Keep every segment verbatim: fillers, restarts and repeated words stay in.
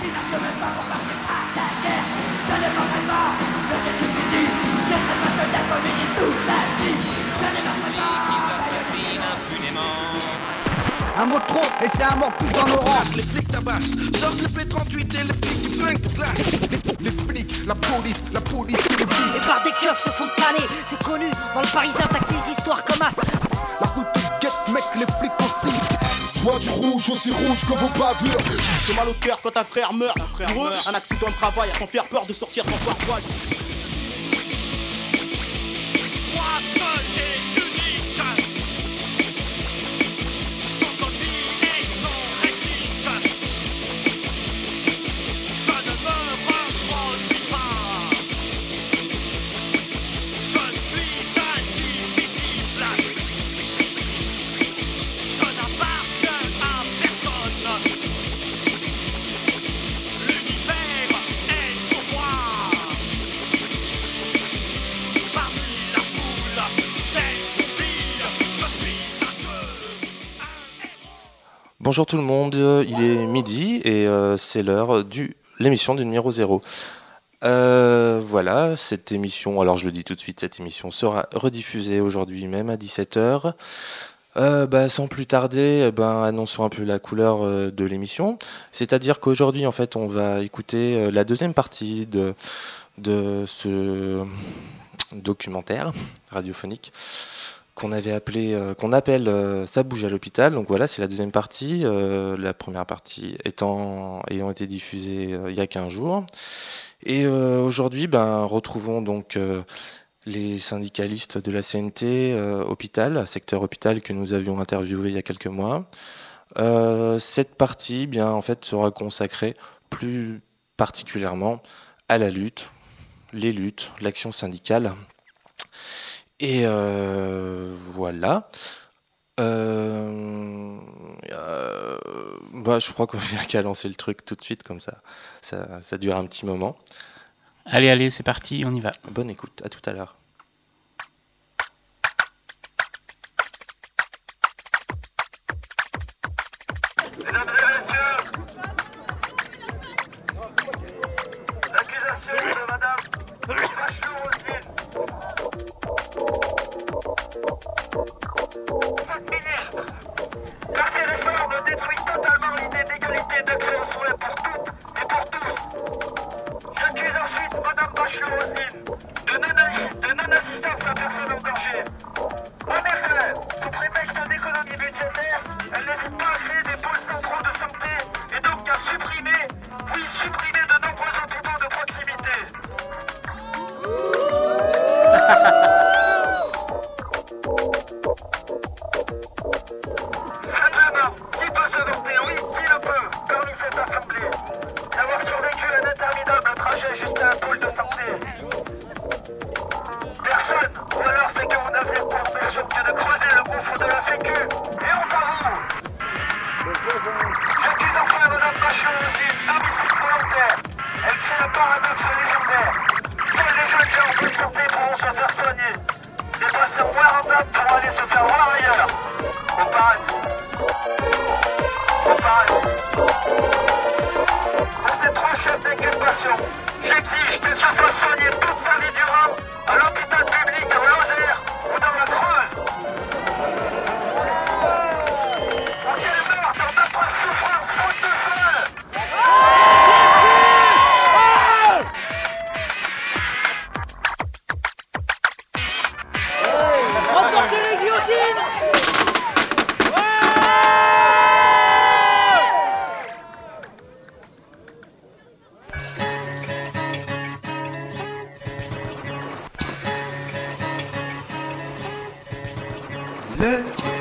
Un mot de trop, et c'est un mot plus dans nos rangs. Les flics tabassent, sortent le P trente-huit et le flic qui flingue de glace. Les flics, la police, la police et les flics. Et par des keufs se font planer, c'est connu, dans le Parisien t'as que des histoires comme as. La route te guette, mec, les flics aussi. Je vois du rouge, aussi rouge que vos bavures. J'ai mal au cœur quand un frère meurt. Un frère Pour eux, meurt. un accident de travail à t'en faire peur de sortir sans pare-poil. Moi seul et unique, sans copie et sans réplique. Je ne me reproduis pas. Je suis indivisible. Je n'appartiens à personne. L'univers est pour moi. Parmi la foule des zombies, je suis un dieu, un héros. Bonjour tout le monde, il est midi et euh, c'est l'heure de l'émission du numéro zéro. Euh, voilà, cette émission, alors je le dis tout de suite, cette émission sera rediffusée aujourd'hui même à dix-sept heures. Euh, bah, sans plus tarder, eh ben, annonçons un peu la couleur euh, de l'émission. C'est-à-dire qu'aujourd'hui, en fait, on va écouter euh, la deuxième partie de, de ce documentaire radiophonique qu'on avait appelé, euh, qu'on appelle euh, Ça bouge à l'hôpital. Donc voilà, c'est la deuxième partie. Euh, la première partie étant ayant été diffusée euh, il y a quinze jours. Et euh, aujourd'hui, ben, retrouvons donc euh, les syndicalistes de la C N T euh, hôpital, secteur hôpital que nous avions interviewé il y a quelques mois. Euh, cette partie, bien, en fait, sera consacrée plus particulièrement à la lutte, les luttes, l'action syndicale. Et euh, voilà. Euh, euh, bah, je crois qu'on vient qu'à lancer le truc tout de suite, comme ça. Ça, ça dure un petit moment. Allez, allez, c'est parti, on y va. Bonne écoute, à tout à l'heure. Mesdames et messieurs, l'accusation de Madame Bachelot-Roselyne. Cette ministre, par ses réformes, détruit totalement l'idée d'égalité d'accès aux soins pour toutes et pour tous. J'accuse ensuite Madame Bachelot-Roselyne de non- de non-assistance à personne en danger. En effet, sous prétexte d'économie budgétaire, elle n'hésite pas à créer des pôles centraux de santé et donc à supprimer, oui, supprimer de nombreux hôpitaux de proximité. Simplement, qui peut se vanter, oui, qui le peut, parmi cette assemblée, d'avoir survécu un interminable trajet juste à un pôle de santé? Personne, ou alors c'est que vous n'aviez pour ambition que de creuser le gouffre de la sécu, et on va vous. J'accuse enfin Madame Bachelot-Roselyne d'homicide volontaire. Elle crée un paradoxe légendaire. Seuls les jeunes gens en bonne santé pourront se faire soigner. Les patients moins rentables pourront aller se faire voir ailleurs. Au paradis. Au paradis. Pour ces trois chefs d'inculpation, j'exige qu'ils se fassent soigner toute sa vie durant à l'hôpital public en Lozère ou dans la Creuse. Ou qu'elles meurent dans d'atroces souffrances faute de soins. Remportez les guillotines. Le,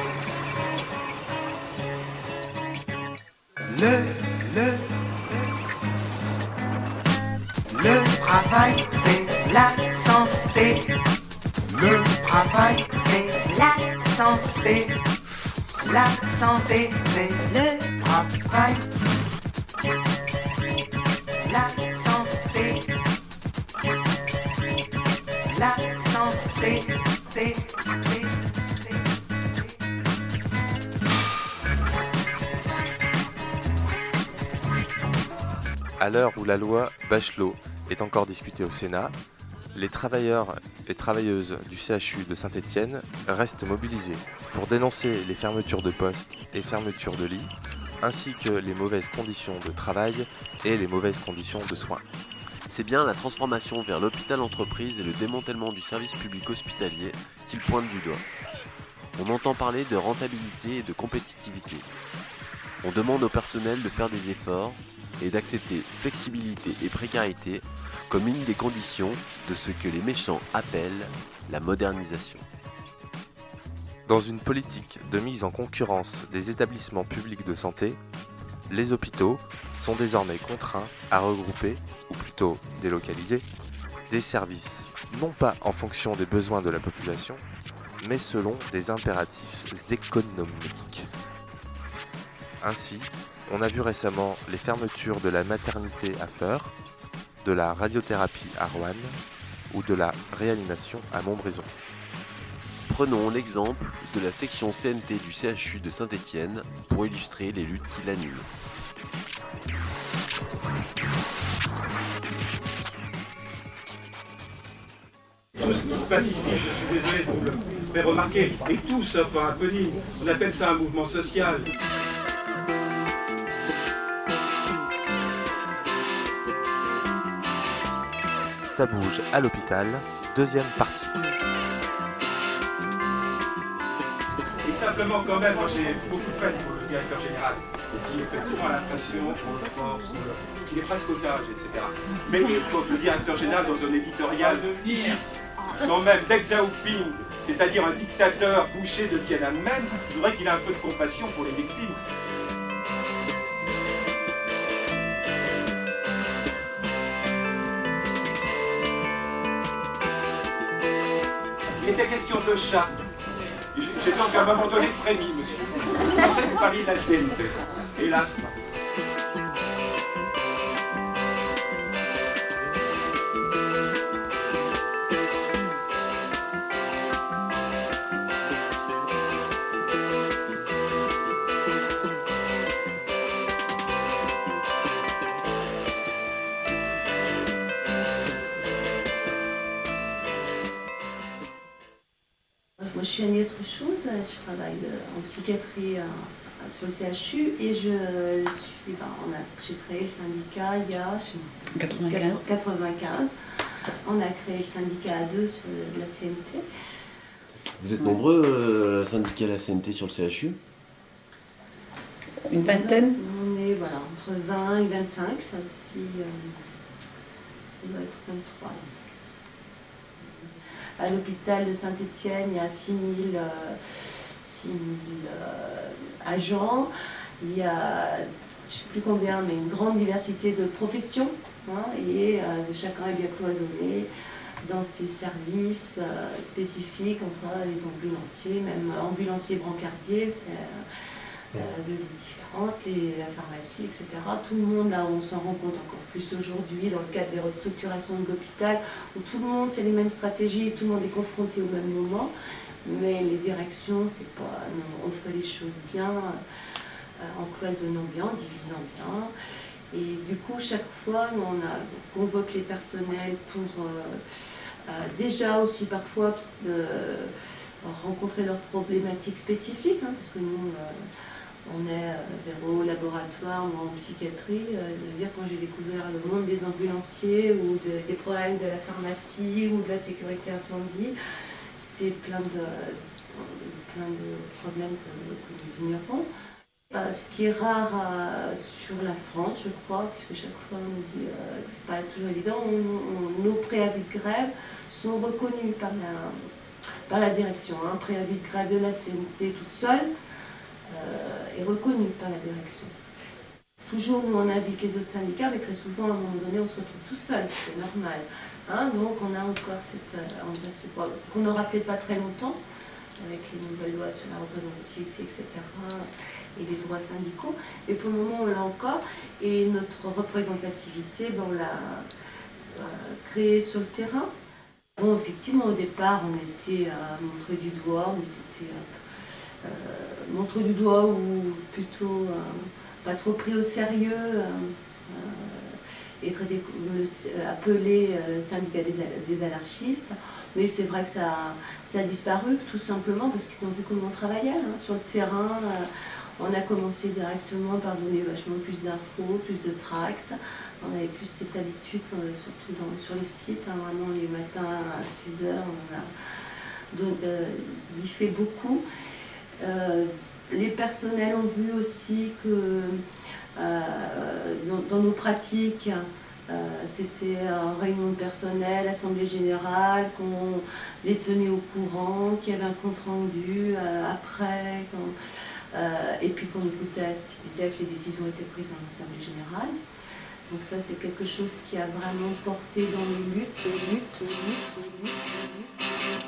le, le, le travail, c'est la santé. Le travail, c'est la santé. La santé, c'est le travail. La santé. La santé. Té, té, té. À l'heure où la loi Bachelot est encore discutée au Sénat, les travailleurs et travailleuses du C H U de Saint-Étienne restent mobilisés pour dénoncer les fermetures de postes et fermetures de lits, ainsi que les mauvaises conditions de travail et les mauvaises conditions de soins. C'est bien la transformation vers l'hôpital-entreprise et le démantèlement du service public hospitalier qu'ils pointent du doigt. On entend parler de rentabilité et de compétitivité. On demande au personnel de faire des efforts et d'accepter flexibilité et précarité comme une des conditions de ce que les méchants appellent la modernisation. Dans une politique de mise en concurrence des établissements publics de santé, les hôpitaux sont désormais contraints à regrouper, ou plutôt délocaliser, des services non pas en fonction des besoins de la population, mais selon des impératifs économiques. Ainsi, on a vu récemment les fermetures de la maternité à Feurs, de la radiothérapie à Roanne ou de la réanimation à Montbrison. Prenons l'exemple de la section C N T du C H U de Saint-Étienne pour illustrer les luttes qui l'animent. Tout ce qui se passe ici, je suis désolé de vous le faire remarquer, et tout sauf un happening, on appelle ça un mouvement social. Ça bouge à l'hôpital, deuxième partie. Et simplement quand même, moi j'ai beaucoup de peine pour le directeur général, qui effectivement a l'impression qu'on le force, qu'il est presque otage, et cetera. Mais pour le directeur général dans un éditorial, si quand même Deng Xiaoping, c'est-à-dire un dictateur bouché de Tiananmen, je voudrais qu'il ait un peu de compassion pour les victimes. Il était question de chat. J'ai donc à un moment donné frémi, monsieur. Je pensais que vous parliez de la C N T. Hélas, non. Moi, je suis Agnès Rouchouz, je travaille en psychiatrie euh, sur le C H U et je suis, ben, on a, j'ai créé le syndicat il y a quatre-vingt-quinze. quatre-vingt-quinze. On a créé le syndicat à deux sur la C N T. Vous êtes nombreux, euh, syndicat à la C N T sur le C H U? Une vingtaine. On est voilà, entre vingt et vingt-cinq, ça aussi, euh, on doit être vingt-trois. À l'hôpital de Saint-Étienne, il y a six mille euh, agents. Il y a, je ne sais plus combien, mais une grande diversité de professions. Hein, et euh, chacun est bien cloisonné dans ses services euh, spécifiques entre les ambulanciers, même ambulanciers brancardiers, c'est euh, de lignes différentes, les, la pharmacie, et cetera. Tout le monde, là, on s'en rend compte encore plus aujourd'hui dans le cadre des restructurations de l'hôpital, où tout le monde, c'est les mêmes stratégies, tout le monde est confronté au même moment, mais les directions, c'est pas, non, on fait les choses bien, euh, en cloisonnant bien, en divisant bien. Et du coup, chaque fois, on, a, on convoque les personnels pour euh, euh, déjà aussi parfois euh, rencontrer leurs problématiques spécifiques, hein, parce que nous, euh, on est euh, véro, laboratoire, moi en psychiatrie. Euh, je veux dire, quand j'ai découvert le monde des ambulanciers ou de, des problèmes de la pharmacie ou de la sécurité incendie, c'est plein de, plein de problèmes que, que nous ignorons. Euh, ce qui est rare euh, sur la France, je crois, puisque chaque fois on nous dit euh, que c'est pas toujours évident, on, on, nos préavis de grève sont reconnus par la, par la direction. Un préavis de grève de la C N T toute seule euh, est reconnu par la direction. Toujours, nous, on invite les autres syndicats, mais très souvent, à un moment donné, on se retrouve tout seul, c'est normal. Hein, donc, on a encore cette... Euh, qu'on n'aura peut-être pas très longtemps, avec les nouvelles lois sur la représentativité, et cetera, et les droits syndicaux. Mais pour le moment, on l'a encore. Et notre représentativité, ben, on l'a euh, créée sur le terrain. Bon, effectivement, au départ, on était à montrer du doigt, mais c'était euh, euh, montrer du doigt ou plutôt... Euh, pas trop pris au sérieux. Euh, être été le, appelé le syndicat des, des anarchistes. Mais c'est vrai que ça, ça a disparu tout simplement parce qu'ils ont vu comment on travaillait hein, sur le terrain. On a commencé directement par donner vachement plus d'infos, plus de tracts. On avait plus cette habitude, surtout dans, sur les sites, hein, vraiment les matins à six heures, on a donc, euh, diffé beaucoup. Euh, les personnels ont vu aussi que euh, dans, dans nos pratiques, euh, c'était en réunion de personnel, assemblée générale, qu'on les tenait au courant, qu'il y avait un compte rendu euh, après, quand, euh, et puis qu'on écoutait ce qui disait que les décisions étaient prises en assemblée générale. Donc ça, c'est quelque chose qui a vraiment porté dans les luttes, luttes, luttes, luttes, luttes.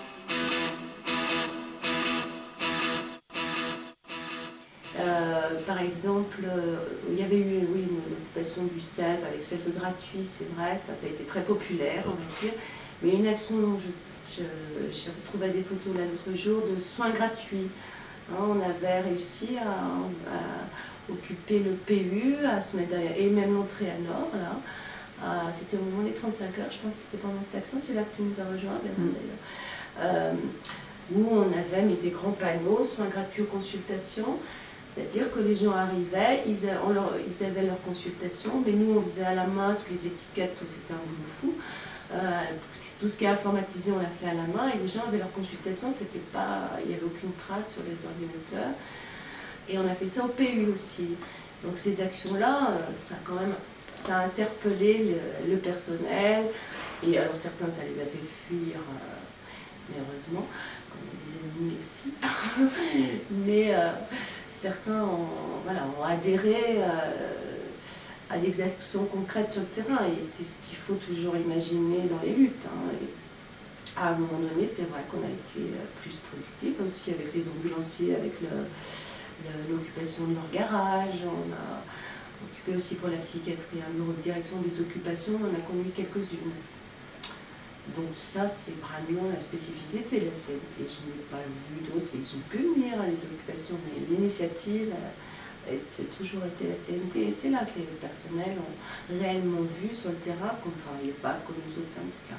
Euh, par exemple, euh, il y avait eu oui, une occupation du self avec self gratuit, c'est vrai, ça, ça a été très populaire, on va dire. Mais une action dont je, je, j'ai retrouvé des photos là l'autre jour de soins gratuits. Hein, on avait réussi à, à occuper le P U, à se mettre derrière, et même l'entrée à Nord, là. Euh, c'était au moment des trente-cinq heures, je pense que c'était pendant cette action, c'est là que tu nous as rejoint, mmh. d'ailleurs. Euh, où on avait mis des grands panneaux, soins gratuits aux consultations. C'est-à-dire que les gens arrivaient, ils, a, leur, ils avaient leur consultation, mais nous on faisait à la main toutes les étiquettes, tout c'était un boulot fou. Euh, tout ce qui est informatisé, on l'a fait à la main, et les gens avaient leur consultation, c'était pas, il n'y avait aucune trace sur les ordinateurs. Et on a fait ça au P U aussi. Donc ces actions-là, ça a quand même, ça a interpellé le, le personnel, et alors certains ça les a fait fuir, euh, mais heureusement, comme il y a des ennemis aussi. mais euh, certains ont, voilà, ont adhéré euh, à des actions concrètes sur le terrain, et c'est ce qu'il faut toujours imaginer dans les luttes. Hein. Et à un moment donné, c'est vrai qu'on a été plus productif aussi avec les ambulanciers, avec le, le, l'occupation de leur garage. On a occupé aussi pour la psychiatrie un bureau de direction des occupations, on en a conduit quelques-unes. Donc ça, c'est vraiment la spécificité de la C N T. Je n'ai pas vu d'autres, ils ont pu venir à les occupations, mais l'initiative, c'est toujours été la C N T. Et c'est là que les personnels ont réellement vu sur le terrain qu'on ne travaillait pas comme les autres syndicats.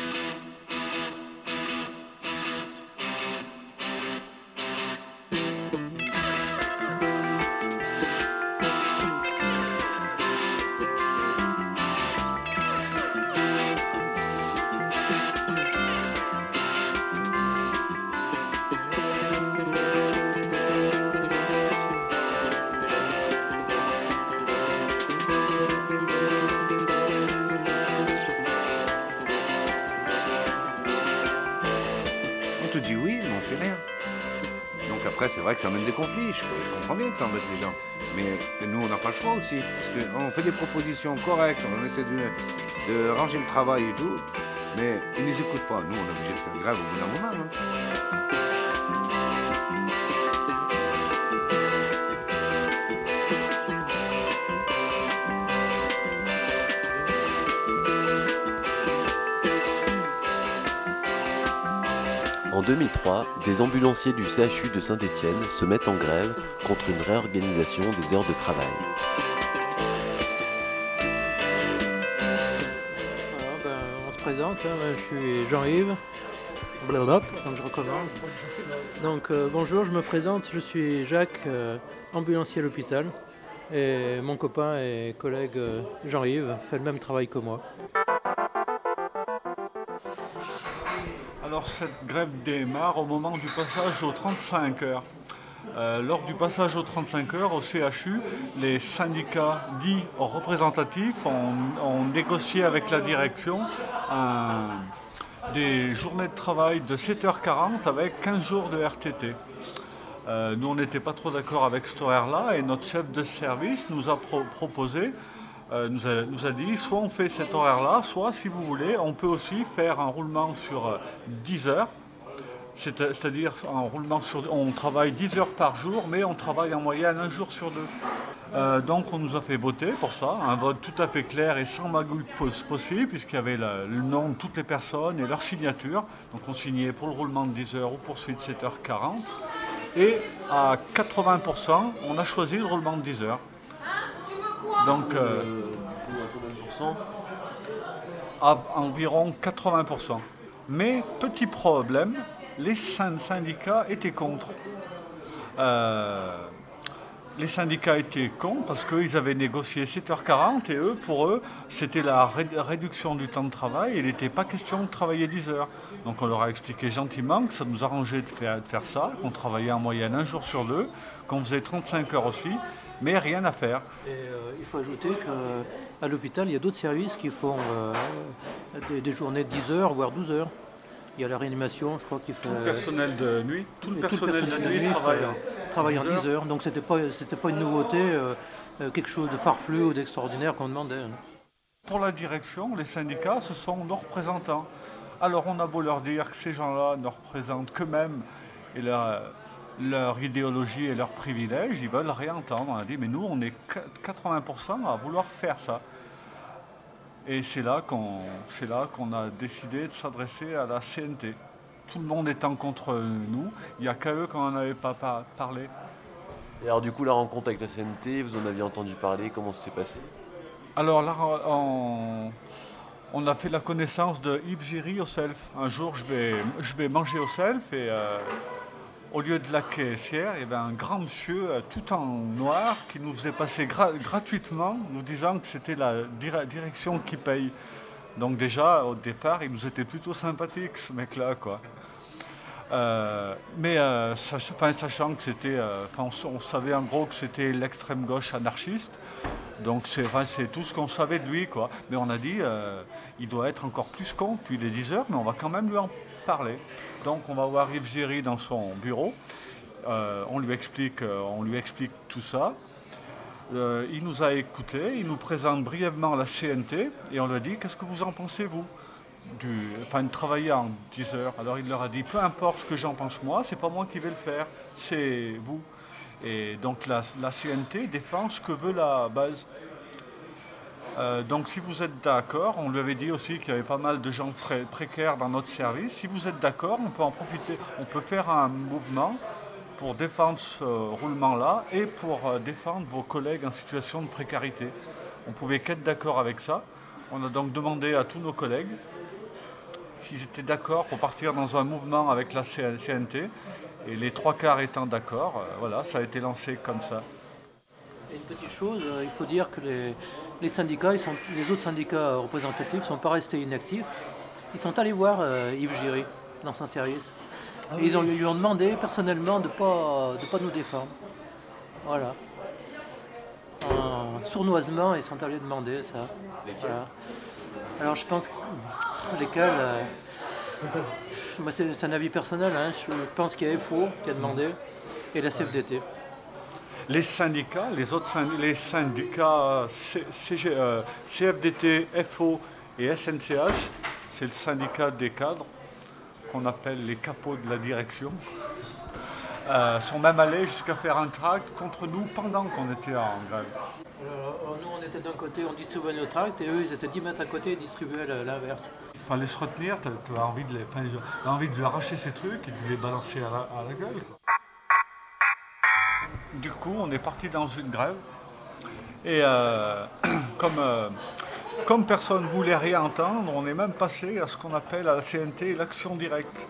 C'est vrai que ça amène des conflits, je, je comprends bien que ça embête les gens, mais nous on n'a pas le choix aussi, parce qu'on fait des propositions correctes, on essaie de, de ranger le travail et tout, mais ils ne nous écoutent pas, nous on est obligé de faire grève au bout d'un moment. Hein. En deux mille trois, des ambulanciers du C H U de Saint-Étienne se mettent en grève contre une réorganisation des heures de travail. Alors, ben, on se présente, hein, je suis Jean-Yves. Blablabla, donc je recommence. Donc euh, bonjour, je me présente, je suis Jacques, euh, ambulancier à l'hôpital. Et mon copain et collègue euh, Jean-Yves fait le même travail que moi. Alors cette grève démarre au moment du passage aux trente-cinq heures. Euh, lors du passage aux trente-cinq heures au C H U, les syndicats dits représentatifs ont, ont négocié avec la direction un, des journées de travail de sept heures quarante avec quinze jours de R T T. Euh, nous on n'était pas trop d'accord avec cet horaire-là et notre chef de service nous a pro- proposé Euh, nous, a, nous a dit, soit on fait cet horaire-là, soit, si vous voulez, on peut aussi faire un roulement sur euh, dix heures, c'est, c'est-à-dire un roulement sur, on travaille dix heures par jour, mais on travaille en moyenne un jour sur deux. Euh, donc on nous a fait voter pour ça, un vote tout à fait clair et sans magouille possible, puisqu'il y avait la, le nom de toutes les personnes et leur signature. Donc on signait pour le roulement de dix heures ou poursuite sept heures quarante. Et à quatre-vingts pour cent, on a choisi le roulement de dix heures. Donc, euh, coup à combien de pourcents? À environ quatre-vingts pour cent. Mais petit problème, les syndicats étaient contre. Euh, les syndicats étaient contre parce qu'ils avaient négocié sept heures quarante et eux, pour eux, c'était la ré- réduction du temps de travail et il n'était pas question de travailler dix heures. Donc on leur a expliqué gentiment que ça nous arrangeait de faire, de faire ça, qu'on travaillait en moyenne un jour sur deux, qu'on faisait trente-cinq heures aussi, mais rien à faire. Et euh, il faut ajouter qu'à l'hôpital, il y a d'autres services qui font euh, des, des journées de dix heures, voire douze heures. Il y a la réanimation, je crois qu'il fait... Tout le personnel de nuit, tout le et personnel, de nuit travaille, fait, travaille en dix heures. Donc c'était pas, c'était pas une nouveauté, euh, quelque chose de farfelu ou d'extraordinaire qu'on demandait. Pour la direction, les syndicats, ce sont nos représentants. Alors on a beau leur dire que ces gens-là ne représentent qu'eux-mêmes et leur, leur idéologie et leurs privilèges, ils veulent réentendre. On a dit, mais nous, on est quatre-vingts pour cent à vouloir faire ça. Et c'est là qu'on, c'est là qu'on a décidé de s'adresser à la C N T. Tout le monde étant contre nous, il n'y a qu'à eux qu'on n'en avait pas par- parlé. Et alors du coup la rencontre avec la C N T, vous en aviez entendu parler, comment ça s'est passé? Alors là, on, on a fait la connaissance de Yves Giry au Self. Un jour, je vais, je vais manger au Self et euh, au lieu de la caissière, il y avait un grand monsieur euh, tout en noir qui nous faisait passer gra- gratuitement, nous disant que c'était la dire- direction qui paye. Donc déjà, au départ, il nous était plutôt sympathique, ce mec-là, quoi. Euh, mais euh, sach- enfin, sachant que c'était, euh, enfin, on, on savait en gros que c'était l'extrême gauche anarchiste, donc c'est, enfin, c'est tout ce qu'on savait de lui, quoi. Mais on a dit, euh, il doit être encore plus con depuis les dix heures, mais on va quand même lui en parler. Donc on va voir Yves Giry dans son bureau, euh, on lui explique, euh, on lui explique tout ça. Euh, il nous a écoutés, il nous présente brièvement la C N T et on lui a dit, qu'est-ce que vous en pensez, vous? Du, enfin, de travailler en dix heures. Alors il leur a dit, peu importe ce que j'en pense moi, c'est pas moi qui vais le faire, c'est vous. Et donc la, la C N T défend ce que veut la base. Euh, donc si vous êtes d'accord, on lui avait dit aussi qu'il y avait pas mal de gens pré- précaires dans notre service. Si vous êtes d'accord, on peut en profiter, on peut faire un mouvement pour défendre ce roulement-là et pour euh, défendre vos collègues en situation de précarité. On pouvait qu'être d'accord avec ça. On a donc demandé à tous nos collègues s'ils étaient d'accord pour partir dans un mouvement avec la C N T. Et les trois quarts étant d'accord, euh, voilà, ça a été lancé comme ça. Et une petite chose, euh, il faut dire que les, les syndicats, ils sont, les autres syndicats représentatifs ne sont pas restés inactifs. Ils sont allés voir euh, Yves Giry dans son service. Ah et ils ont, lui ont demandé personnellement de ne pas, de pas nous défendre. Voilà. En, sournoisement, ils sont allés demander ça. Voilà. Alors je pense que lesquels... Euh, moi, c'est, c'est un avis personnel, hein. Je pense qu'il y a F O qui a demandé et la C F D T. Les syndicats, les autres syndicats, les syndicats C- CG, euh, C F D T, F O et S N C H, c'est le syndicat des cadres, qu'on appelle les capots de la direction, euh, sont même allés jusqu'à faire un tract contre nous pendant qu'on était en grève. Alors, nous, on était d'un côté, on distribuait nos tracts, et eux, ils étaient dix mètres à côté et distribuaient l'inverse. Il fallait se retenir, tu as envie de les, enfin, j'ai envie de lui arracher ces trucs et de les balancer à la, à la gueule. Quoi. Du coup, on est parti dans une grève. Et euh, comme, euh, comme personne ne voulait rien entendre, on est même passé à ce qu'on appelle à la C N T l'action directe.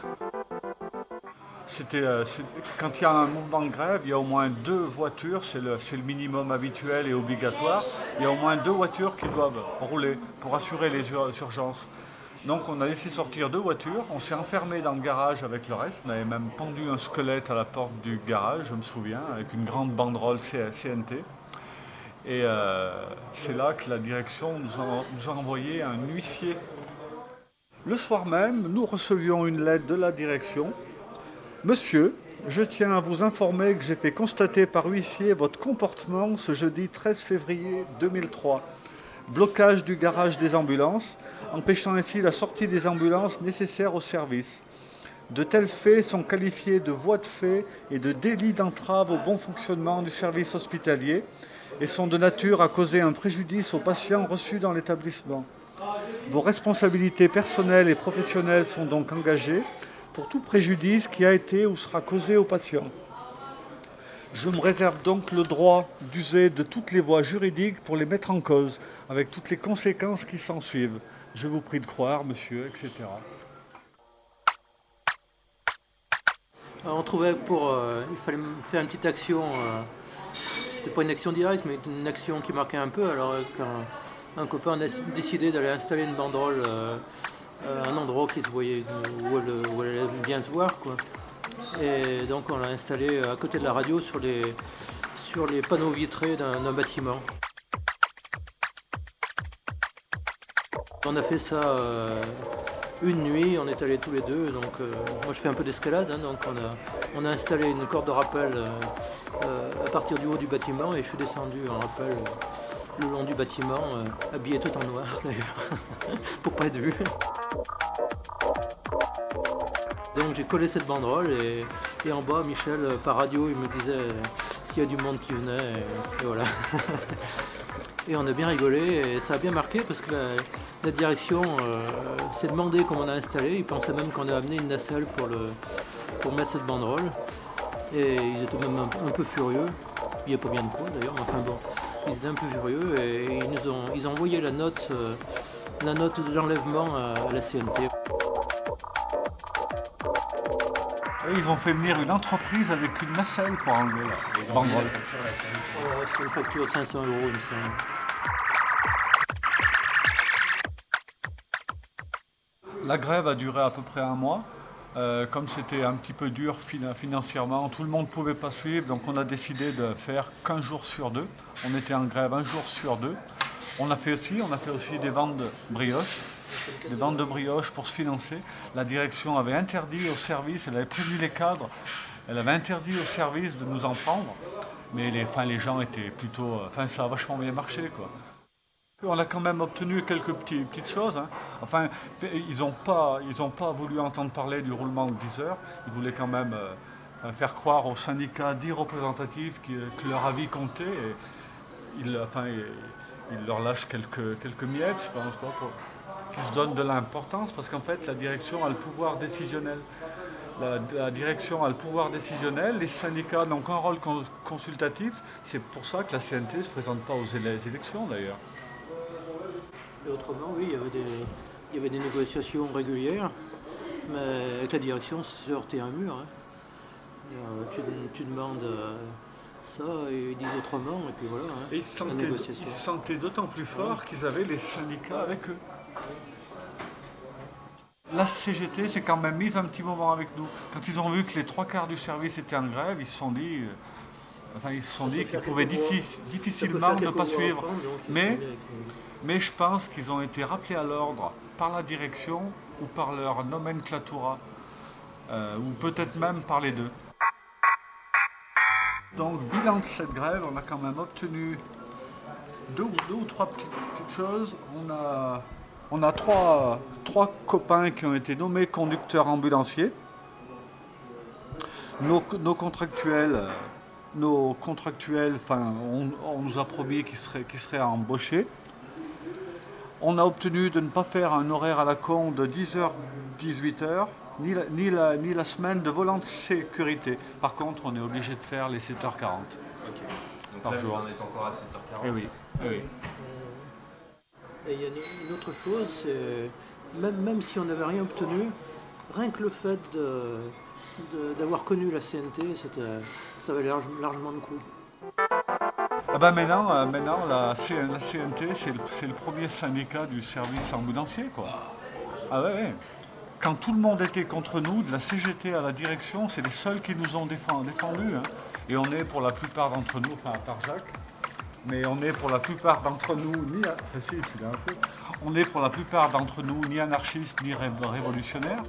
C'était, euh, c'est, quand il y a un mouvement de grève, il y a au moins deux voitures, c'est le, c'est le minimum habituel et obligatoire. Il y a au moins deux voitures qui doivent rouler pour assurer les ur- urgences. Donc on a laissé sortir deux voitures, on s'est enfermé dans le garage avec le reste. On avait même pendu un squelette à la porte du garage, je me souviens, avec une grande banderole C N T. Et euh, c'est là que la direction nous a, nous a envoyé un huissier. Le soir même, nous recevions une lettre de la direction. Monsieur, je tiens à vous informer que j'ai fait constater par huissier votre comportement ce jeudi treize février deux mille trois. Blocage du garage des ambulances, empêchant ainsi la sortie des ambulances nécessaires au service. De tels faits sont qualifiés de voies de fait et de délit d'entrave au bon fonctionnement du service hospitalier et sont de nature à causer un préjudice aux patients reçus dans l'établissement. Vos responsabilités personnelles et professionnelles sont donc engagées pour tout préjudice qui a été ou sera causé aux patients. Je me réserve donc le droit d'user de toutes les voies juridiques pour les mettre en cause, avec toutes les conséquences qui s'en suivent. Je vous prie de croire, monsieur, et cetera. Alors, on trouvait pour... Euh, il fallait faire une petite action, euh, c'était pas une action directe, mais une action qui marquait un peu. Alors qu'un un copain a décidé d'aller installer une banderole euh, à un endroit qui se voyait, où elle, où elle allait bien se voir, quoi. Et donc on l'a installé à côté de la radio sur les, sur les panneaux vitrés d'un, d'un bâtiment. On a fait ça euh, une nuit, on est allés tous les deux, donc euh, moi je fais un peu d'escalade, hein, donc on a, on a installé une corde de rappel euh, euh, à partir du haut du bâtiment et je suis descendu en rappel euh, le long du bâtiment, euh, habillé tout en noir d'ailleurs, pour pas être vu. Donc j'ai collé cette banderole et, et en bas Michel par radio il me disait euh, s'il y a du monde qui venait et, et voilà. Et on a bien rigolé et ça a bien marqué parce que la, la direction euh, s'est demandé comment on a installé. Ils pensaient même qu'on a amené une nacelle pour, le, pour mettre cette banderole. Et ils étaient même un, un peu furieux. Il n'y a pas bien de quoi d'ailleurs, mais enfin bon. Ils étaient un peu furieux et ils nous ont, ils ont envoyé la note, euh, la note de l'enlèvement à, à la C N T. Et ils ont fait venir une entreprise avec une nacelle pour enlever la banderole. Ouais, c'est une facture de cinq cents euros, il me semble. La grève a duré à peu près un mois. Euh, comme c'était un petit peu dur fin- financièrement, tout le monde ne pouvait pas suivre, donc on a décidé de faire qu'un jour sur deux. On était en grève un jour sur deux. On a fait aussi, on a fait aussi des ventes de brioches, des ventes de brioches pour se financer. La direction avait interdit au service, elle avait prévenu les cadres, elle avait interdit au service de nous en prendre, mais les, enfin, les gens étaient plutôt, enfin ça a vachement bien marché, quoi. On a quand même obtenu quelques petits, petites choses. Hein. Enfin, ils n'ont pas, ils ont pas voulu entendre parler du roulement de dix heures. Ils voulaient quand même euh, faire croire aux syndicats dits représentatifs qui, que leur avis comptait. Et ils, enfin, ils leur lâchent quelques, quelques miettes, je pense, quoi, pour qu'ils se donnent de l'importance. Parce qu'en fait, la direction a le pouvoir décisionnel. La, la direction a le pouvoir décisionnel. Les syndicats n'ont qu'un rôle con, consultatif. C'est pour ça que la C N T ne se présente pas aux élections, d'ailleurs. Et autrement, oui, il y avait des, il y avait des négociations régulières, mais avec la direction, c'est heurté un mur. Hein. Et, euh, tu, tu demandes euh, ça, et ils disent autrement, et puis voilà, hein, et ils se la sentaient, négociation. Ils se sentaient d'autant plus fort ouais. qu'ils avaient les syndicats avec eux. La C G T s'est quand même mise un petit moment avec nous. Quand ils ont vu que les trois quarts du service étaient en grève, ils se sont dit... Euh, Enfin, ils se sont dit qu'ils pouvaient diffi- difficilement ne pas suivre. Mais, mais je pense qu'ils ont été rappelés à l'ordre par la direction ou par leur nomenclatura, euh, ou peut-être même par les deux. Donc, bilan de cette grève, on a quand même obtenu deux, deux ou trois petites, petites choses. On a, on a trois, trois copains qui ont été nommés conducteurs ambulanciers. Nos, nos contractuels... Nos contractuels, enfin, on, on nous a promis qu'ils seraient, qu'ils seraient embauchés. On a obtenu de ne pas faire un horaire à la con de dix heures à dix-huit heures, ni la, ni, la, ni la semaine de volant de sécurité. Par contre, on est obligé de faire les sept heures quarante. Okay. Donc par là, jour. On est encore à sept heures quarante. Eh oui, eh oui. Et il y a une autre chose, c'est même, même si on n'avait rien obtenu, rien que le fait de... De, d'avoir connu la C N T, c'était, ça valait large, largement le coup. Ah ben maintenant, euh, maintenant la, C, la C N T, c'est le, c'est le premier syndicat du service ambulancier, quoi. Ah ouais, ouais. Quand tout le monde était contre nous, de la C G T à la direction, c'est les seuls qui nous ont défend, défendus. Hein. Et on est pour la plupart d'entre nous, enfin à part Jacques, mais on est pour la plupart d'entre nous, ni, enfin, si, tu l'as un peu. On est pour la plupart d'entre nous ni anarchistes ni ré, révolutionnaires.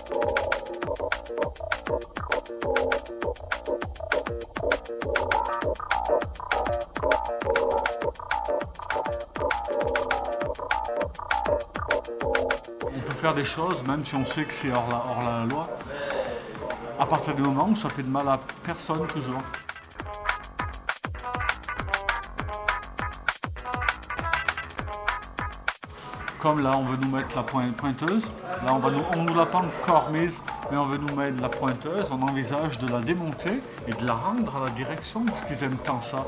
On peut faire des choses, même si on sait que c'est hors la, hors la loi, à partir du moment où ça fait de mal à personne toujours. Comme là, on veut nous mettre la pointeuse, là on ne nous, on nous l'a pas encore mise, mais on veut nous mettre la pointeuse, on envisage de la démonter et de la rendre à la direction, parce qu'ils aiment tant ça.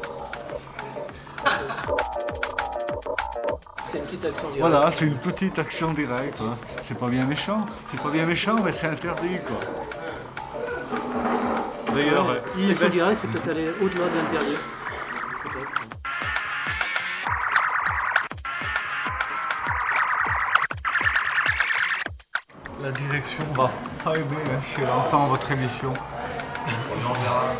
C'est une petite action directe. Voilà, c'est une petite action directe. Hein. C'est pas bien méchant, c'est pas bien méchant, mais c'est interdit, quoi. D'ailleurs, ouais, Yves... l'action directe, c'est peut-être aller au-delà de l'interdit. Peut-être. La direction va pas aimer hein, si elle entend votre émission. On en verra.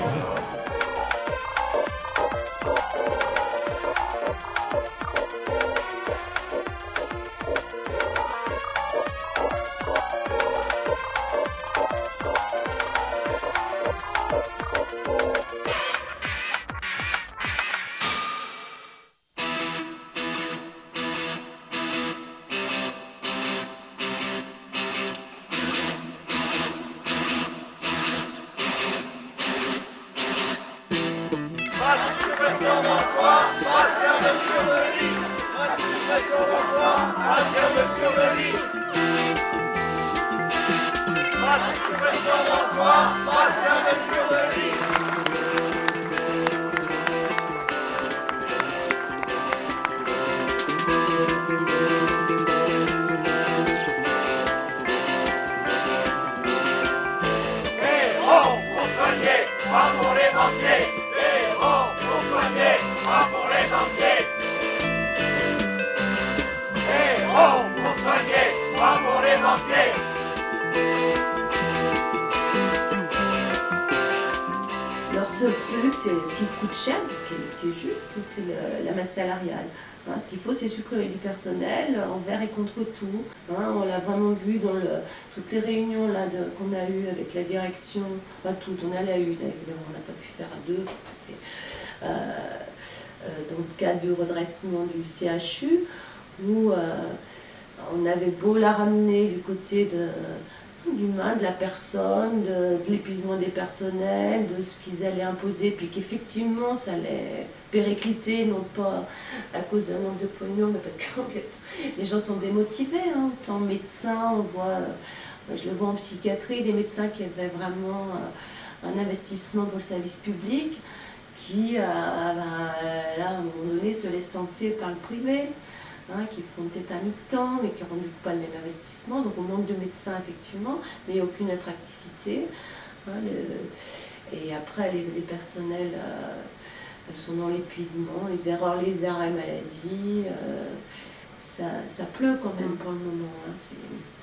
Leur seul truc, c'est ce qui coûte cher, ce qui est, qui est juste, c'est le- la masse salariale. Hein, ce qu'il faut, c'est supprimer du personnel envers et contre tout. Hein, on l'a vraiment vu dans le, toutes les réunions là, de- qu'on a eues avec la direction, pas toutes, on en a eu, là, évidemment, on n'a pas pu faire à deux, parce que c'était euh, euh, dans le cadre du redressement du C H U, où euh, on avait beau la ramener du côté de d'humain, de la personne, de, de l'épuisement des personnels, de ce qu'ils allaient imposer, puis qu'effectivement ça allait péricliter, non pas à cause d'un manque de pognon, mais parce que en fait, les gens sont démotivés. Hein. Autant médecins, on voit, euh, je le vois en psychiatrie, des médecins qui avaient vraiment euh, un investissement pour le service public, qui, euh, ben, là, à un moment donné, se laissent tenter par le privé. Hein, qui font peut-être un mi-temps, mais qui ne rendent pas le même investissement. Donc on manque de médecins, effectivement, mais il n'y a aucune attractivité. Hein, le... Et après, les, les personnels euh, sont dans l'épuisement, les erreurs, les arrêts maladie. Euh, ça, ça pleut quand même pour le moment. Hein, c'est...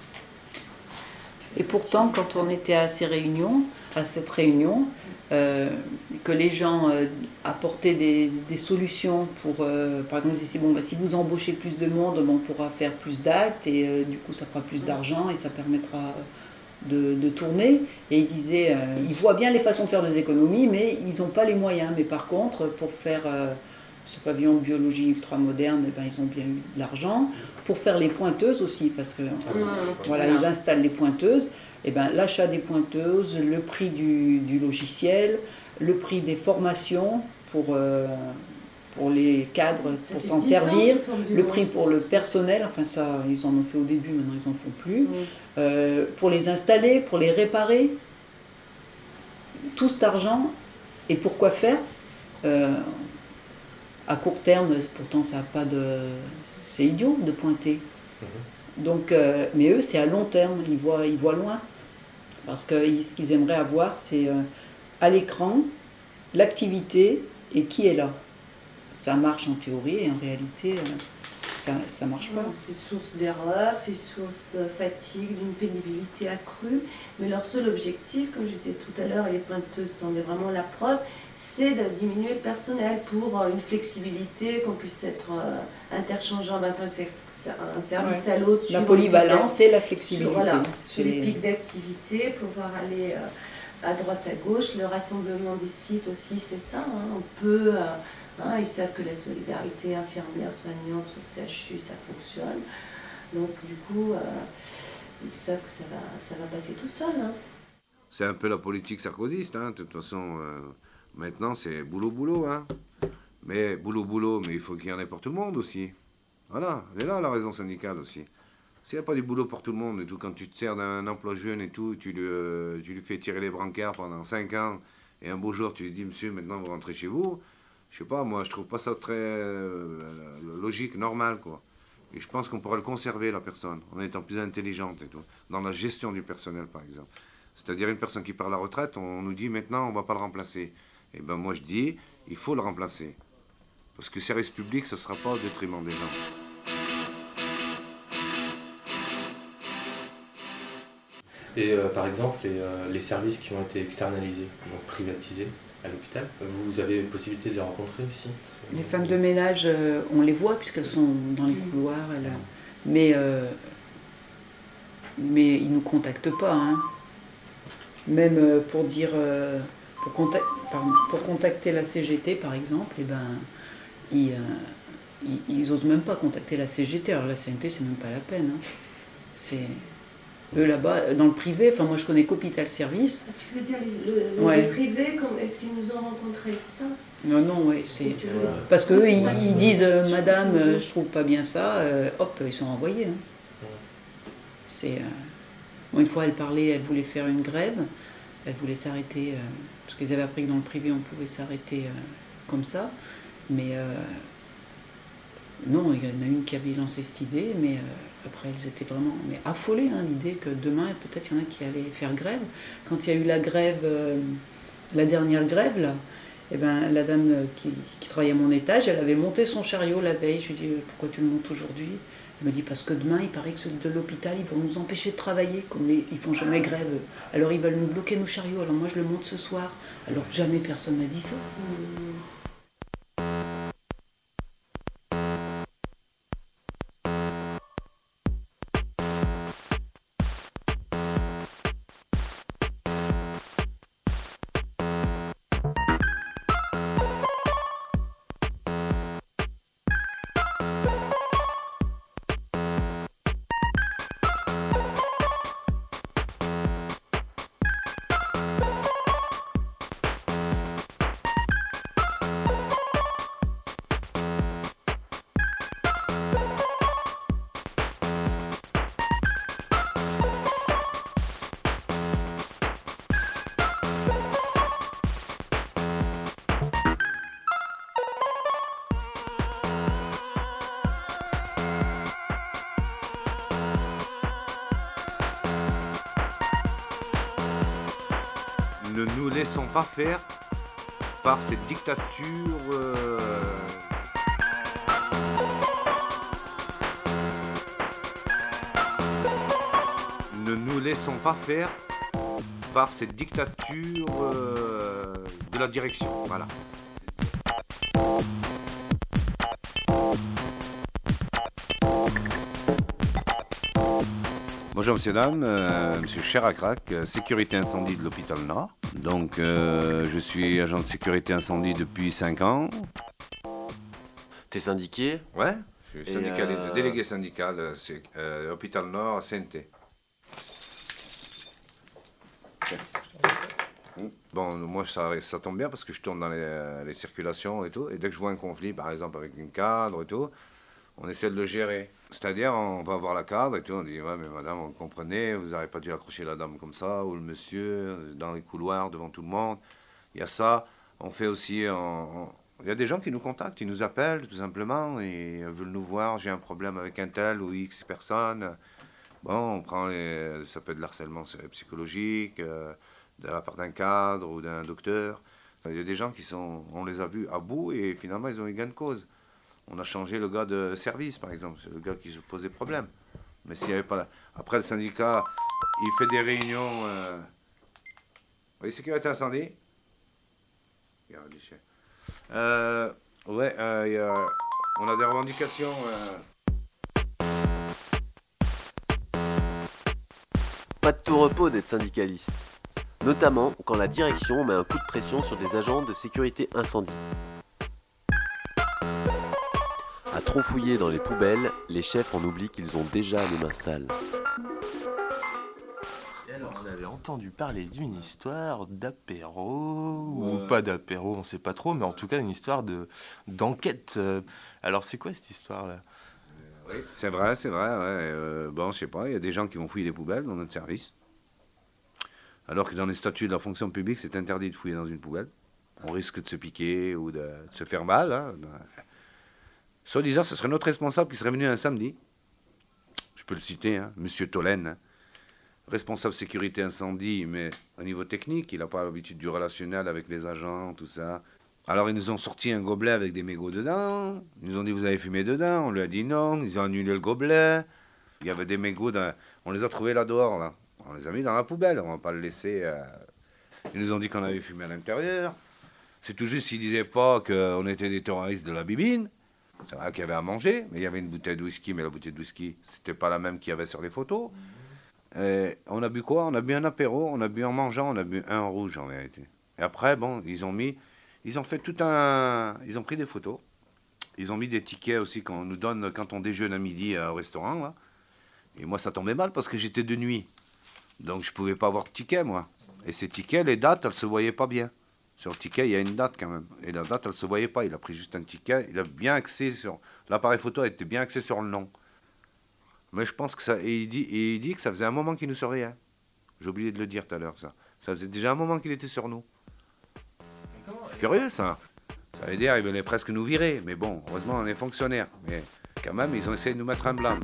Et pourtant, quand on était à ces réunions, à cette réunion, euh, que les gens euh, apportaient des, des solutions pour, euh, par exemple, ils disaient, bon, bah, si vous embauchez plus de monde, bon, on pourra faire plus d'actes et euh, du coup ça fera plus d'argent et ça permettra de, de tourner. Et ils disaient, euh, ils voient bien les façons de faire des économies, mais ils n'ont pas les moyens. Mais par contre, pour faire euh, ce pavillon de biologie ultra moderne, eh ben, ils ont bien eu de l'argent. Pour faire les pointeuses aussi, parce que Mmh. voilà, ils installent les pointeuses. Et ben, l'achat des pointeuses, le prix du, du logiciel, le prix des formations pour, euh, pour les cadres, Ça pour fait s'en dix ans servir, qu'ils forment du le monde. prix pour le personnel, enfin ça, ils en ont fait au début, maintenant ils en font plus, Mmh. euh, pour les installer, pour les réparer, tout cet argent, et pour quoi faire euh, à court terme, pourtant ça n'a pas de... c'est idiot de pointer. Donc, euh, mais eux, c'est à long terme, ils voient, ils voient loin. Parce que ils- ce qu'ils aimeraient avoir, c'est euh, à l'écran, l'activité et qui est là. Ça marche en théorie et en réalité, euh, ça ne marche pas. C'est source d'erreurs, c'est source de fatigue, d'une pénibilité accrue. Mais leur seul objectif, comme je disais tout à l'heure, et les pointeuses sont vraiment la preuve, c'est de diminuer le personnel pour euh, une flexibilité, qu'on puisse être euh, interchangeable d'un un service Ouais. à l'autre. La sur polyvalence les pics et la d'ac- flexibilité. Sur, voilà, C'est sur les les- pics d'activité, pouvoir aller euh, à droite, à gauche. Le rassemblement des sites aussi, c'est ça. Hein. On peut... euh, Hein, ils savent que la solidarité infirmière, soignante sur le C H U, ça fonctionne. Donc du coup, euh, ils savent que ça va, ça va passer tout seul. Hein. C'est un peu la politique sarkozyste, hein. De toute façon, euh, maintenant c'est boulot-boulot. Hein. Mais boulot-boulot, mais il faut qu'il y en ait pour tout le monde aussi. Voilà, elle est là la raison syndicale aussi. S'il n'y a pas du boulot pour tout le monde et tout, quand tu te sers d'un emploi jeune et tout, tu lui, euh, tu lui fais tirer les brancards pendant cinq ans, et un beau jour tu lui dis, monsieur, maintenant vous rentrez chez vous, je sais pas, moi je trouve pas ça très euh, logique, normal, quoi. Et je pense qu'on pourrait le conserver, la personne, en étant plus intelligente et tout, dans la gestion du personnel, par exemple. C'est-à-dire une personne qui part à la retraite, on nous dit maintenant on va pas le remplacer. Et ben moi je dis, il faut le remplacer. Parce que service public, ça ne sera pas au détriment des gens. Et euh, par exemple, les, euh, les services qui ont été externalisés, donc privatisés à l'hôpital, vous avez possibilité de les rencontrer aussi? Les femmes de ménage, euh, on les voit puisqu'elles sont dans les couloirs, elles, mais, euh, mais ils ne nous contactent pas. Hein. Même euh, pour dire, euh, pour, contact, pardon, pour contacter la C G T par exemple, eh ben, ils, euh, ils, ils osent même pas contacter la C G T. Alors la C N T, c'est même pas la peine. Hein. C'est... Eux là-bas, dans le privé, enfin moi je connais qu'Hôpital Service. Tu veux dire les, le, le, ouais. le privé, comme, est-ce qu'ils nous ont rencontrés, c'est ça? Non, non, oui, c'est... Veux... Parce qu'eux, ouais, ils, ils disent euh, « Madame, euh, je trouve pas bien ça euh, », hop, ils sont envoyés. Hein. Ouais. C'est... Euh... Bon, une fois, elle parlait, elle voulait faire une grève, elle voulait s'arrêter, euh, parce qu'ils avaient appris que dans le privé, on pouvait s'arrêter euh, comme ça, mais... Euh... Non, il y en a une qui avait lancé cette idée, mais... Euh... Après, elles étaient vraiment mais affolées, hein, l'idée que demain, peut-être il y en a qui allaient faire grève. Quand il y a eu la grève, euh, la dernière grève, là, eh ben, la dame qui, qui travaillait à mon étage, elle avait monté son chariot la veille. Je lui ai dit, pourquoi tu le montes aujourd'hui? Elle me dit, parce que demain, il paraît que ceux de l'hôpital, ils vont nous empêcher de travailler, comme les, ils font jamais grève. Alors ils veulent nous bloquer nos chariots, alors moi je le monte ce soir. Alors jamais personne n'a dit ça. Mmh. Ne nous laissons pas faire par cette dictature. Euh... Ne nous laissons pas faire par cette dictature euh, de la direction. Voilà. Bonjour monsieur, dame, euh, monsieur Chéracrac, euh, sécurité incendie de l'hôpital Nord. Donc euh, je suis agent de sécurité incendie depuis cinq ans. T'es syndiqué? Ouais, je suis syndicaliste, euh... délégué syndical, c'est euh, hôpital Nord, C N T. Bon, moi ça, ça tombe bien parce que je tourne dans les, les circulations et tout, et dès que je vois un conflit par exemple avec une cadre et tout, on essaie de le gérer. C'est-à-dire, on va voir la cadre et tout, on dit, ouais, mais madame, vous comprenez, vous n'aurez pas dû accrocher la dame comme ça, ou le monsieur, dans les couloirs, devant tout le monde. Il y a ça. On fait aussi, on, on... il y a des gens qui nous contactent, ils nous appellent, tout simplement, et veulent nous voir, j'ai un problème avec un tel ou X personne. Bon, on prend les... ça peut être de l'harcèlement psychologique, euh, de la part d'un cadre ou d'un docteur. Il y a des gens qui sont, on les a vus à bout, et finalement, ils ont eu gain de cause. On a changé le gars de service, par exemple. C'est le gars qui se posait problème. Mais s'il n'y avait pas... La... Après, le syndicat, il fait des réunions... Euh... Oui, sécurité incendie. Euh, ouais, euh, y a... on a des revendications... Euh... Pas de tout repos d'être syndicaliste. Notamment quand la direction met un coup de pression sur des agents de sécurité incendie. À trop fouiller dans les poubelles, les chefs en oublient qu'ils ont déjà les mains sales. Et alors, on avait entendu parler d'une histoire d'apéro, ouais. Ou pas d'apéro, on sait pas trop, mais en tout cas une histoire de, d'enquête. Alors c'est quoi cette histoire-là? Oui, c'est vrai, c'est vrai. Ouais. Euh, bon, je sais pas, il y a des gens qui vont fouiller des poubelles dans notre service. Alors que dans les statuts de la fonction publique, c'est interdit de fouiller dans une poubelle. On risque de se piquer ou de, de se faire mal. Hein. Soit disant, ce serait notre responsable qui serait venu un samedi. Je peux le citer, hein, Monsieur Tolène, hein, responsable sécurité incendie, mais au niveau technique, il n'a pas l'habitude du relationnel avec les agents, tout ça. Alors ils nous ont sorti un gobelet avec des mégots dedans. Ils nous ont dit, vous avez fumé dedans? On lui a dit non. Ils ont annulé le gobelet. Il y avait des mégots, dans... on les a trouvés là dehors. Là. On les a mis dans la poubelle, on ne va pas le laisser. Euh... Ils nous ont dit qu'on avait fumé à l'intérieur. C'est tout juste s'ils ne disaient pas qu'on était des terroristes de la bibine. C'est vrai qu'il y avait à manger, mais il y avait une bouteille de whisky, mais la bouteille de whisky, c'était pas la même qu'il y avait sur les photos. Et on a bu quoi? On a bu un apéro, on a bu en mangeant, on a bu un rouge en vérité. Et après, bon, ils ont mis, ils ont fait tout un, ils ont pris des photos. Ils ont mis des tickets aussi qu'on nous donne quand on déjeune à midi au restaurant, là. Et moi, ça tombait mal parce que j'étais de nuit. Donc, je pouvais pas avoir de ticket, moi. Et ces tickets, les dates, elles se voyaient pas bien. Sur le ticket, il y a une date quand même. Et la date, elle ne se voyait pas. Il a pris juste un ticket. Il a bien axé sur... L'appareil photo était bien axé sur le nom. Mais je pense que ça... Et il dit, et il dit que ça faisait un moment qu'il nous surveillait. J'ai oublié de le dire tout à l'heure, ça. Ça faisait déjà un moment qu'il était sur nous. C'est curieux, ça. Ça veut dire qu'il venait presque nous virer. Mais bon, heureusement, on est fonctionnaires. Mais quand même, ils ont essayé de nous mettre un blâme.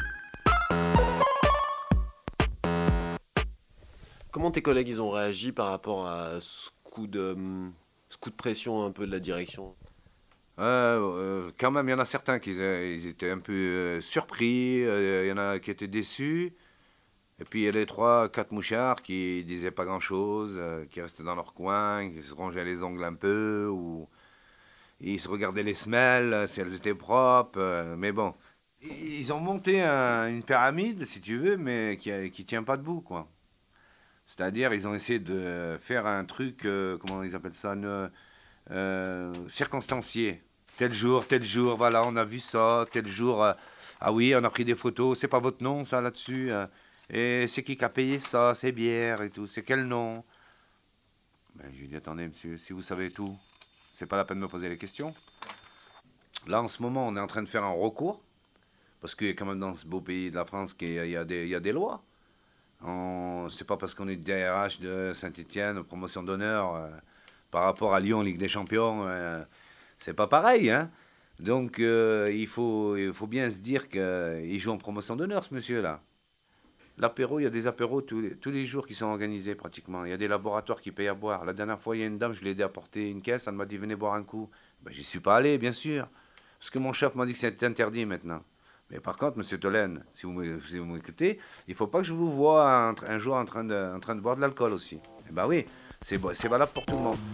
Comment tes collègues, ils ont réagi par rapport à ce coup de... ce coup de pression un peu de la direction? euh, euh, Quand même, il y en a certains qui ils étaient un peu euh, surpris, euh, il y en a qui étaient déçus. Et puis il y a les trois, quatre mouchards qui disaient pas grand-chose, euh, qui restaient dans leur coin, qui se rongeaient les ongles un peu, ou ils se regardaient les semelles, si elles étaient propres. Euh, mais bon, ils ont monté un, une pyramide, si tu veux, mais qui ne tient pas debout, quoi. C'est-à-dire, ils ont essayé de faire un truc, euh, comment ils appellent ça, une, euh, circonstancié. Tel jour, tel jour, voilà, on a vu ça, tel jour, euh, ah oui, on a pris des photos, c'est pas votre nom, ça, là-dessus. Euh, et c'est qui qui a payé ça, ces bières et tout, c'est quel nom? Ben, je lui ai dit, attendez, monsieur, si vous savez tout, c'est pas la peine de me poser les questions. Là, en ce moment, on est en train de faire un recours, parce que quand même dans ce beau pays de la France, qu'il y a, il y a des, il y a des lois. On... C'est pas parce qu'on est D R H de Saint-Étienne, promotion d'honneur, euh, par rapport à Lyon, Ligue des Champions, euh, c'est pas pareil, hein. Donc euh, il, faut, il faut bien se dire qu'il joue en promotion d'honneur, ce monsieur-là. L'apéro, il y a des apéros tous les, tous les jours qui sont organisés pratiquement. Il y a des laboratoires qui payent à boire. La dernière fois, il y a une dame, je l'ai aidé à porter une caisse, elle m'a dit venez boire un coup. Ben, j'y suis pas allé, bien sûr, parce que mon chef m'a dit que c'était interdit maintenant. Mais par contre, monsieur Tolène, si vous m'écoutez, il ne faut pas que je vous voie un, un jour en train, de, en train de boire de l'alcool aussi. Eh bien oui, c'est valable pour tout le monde.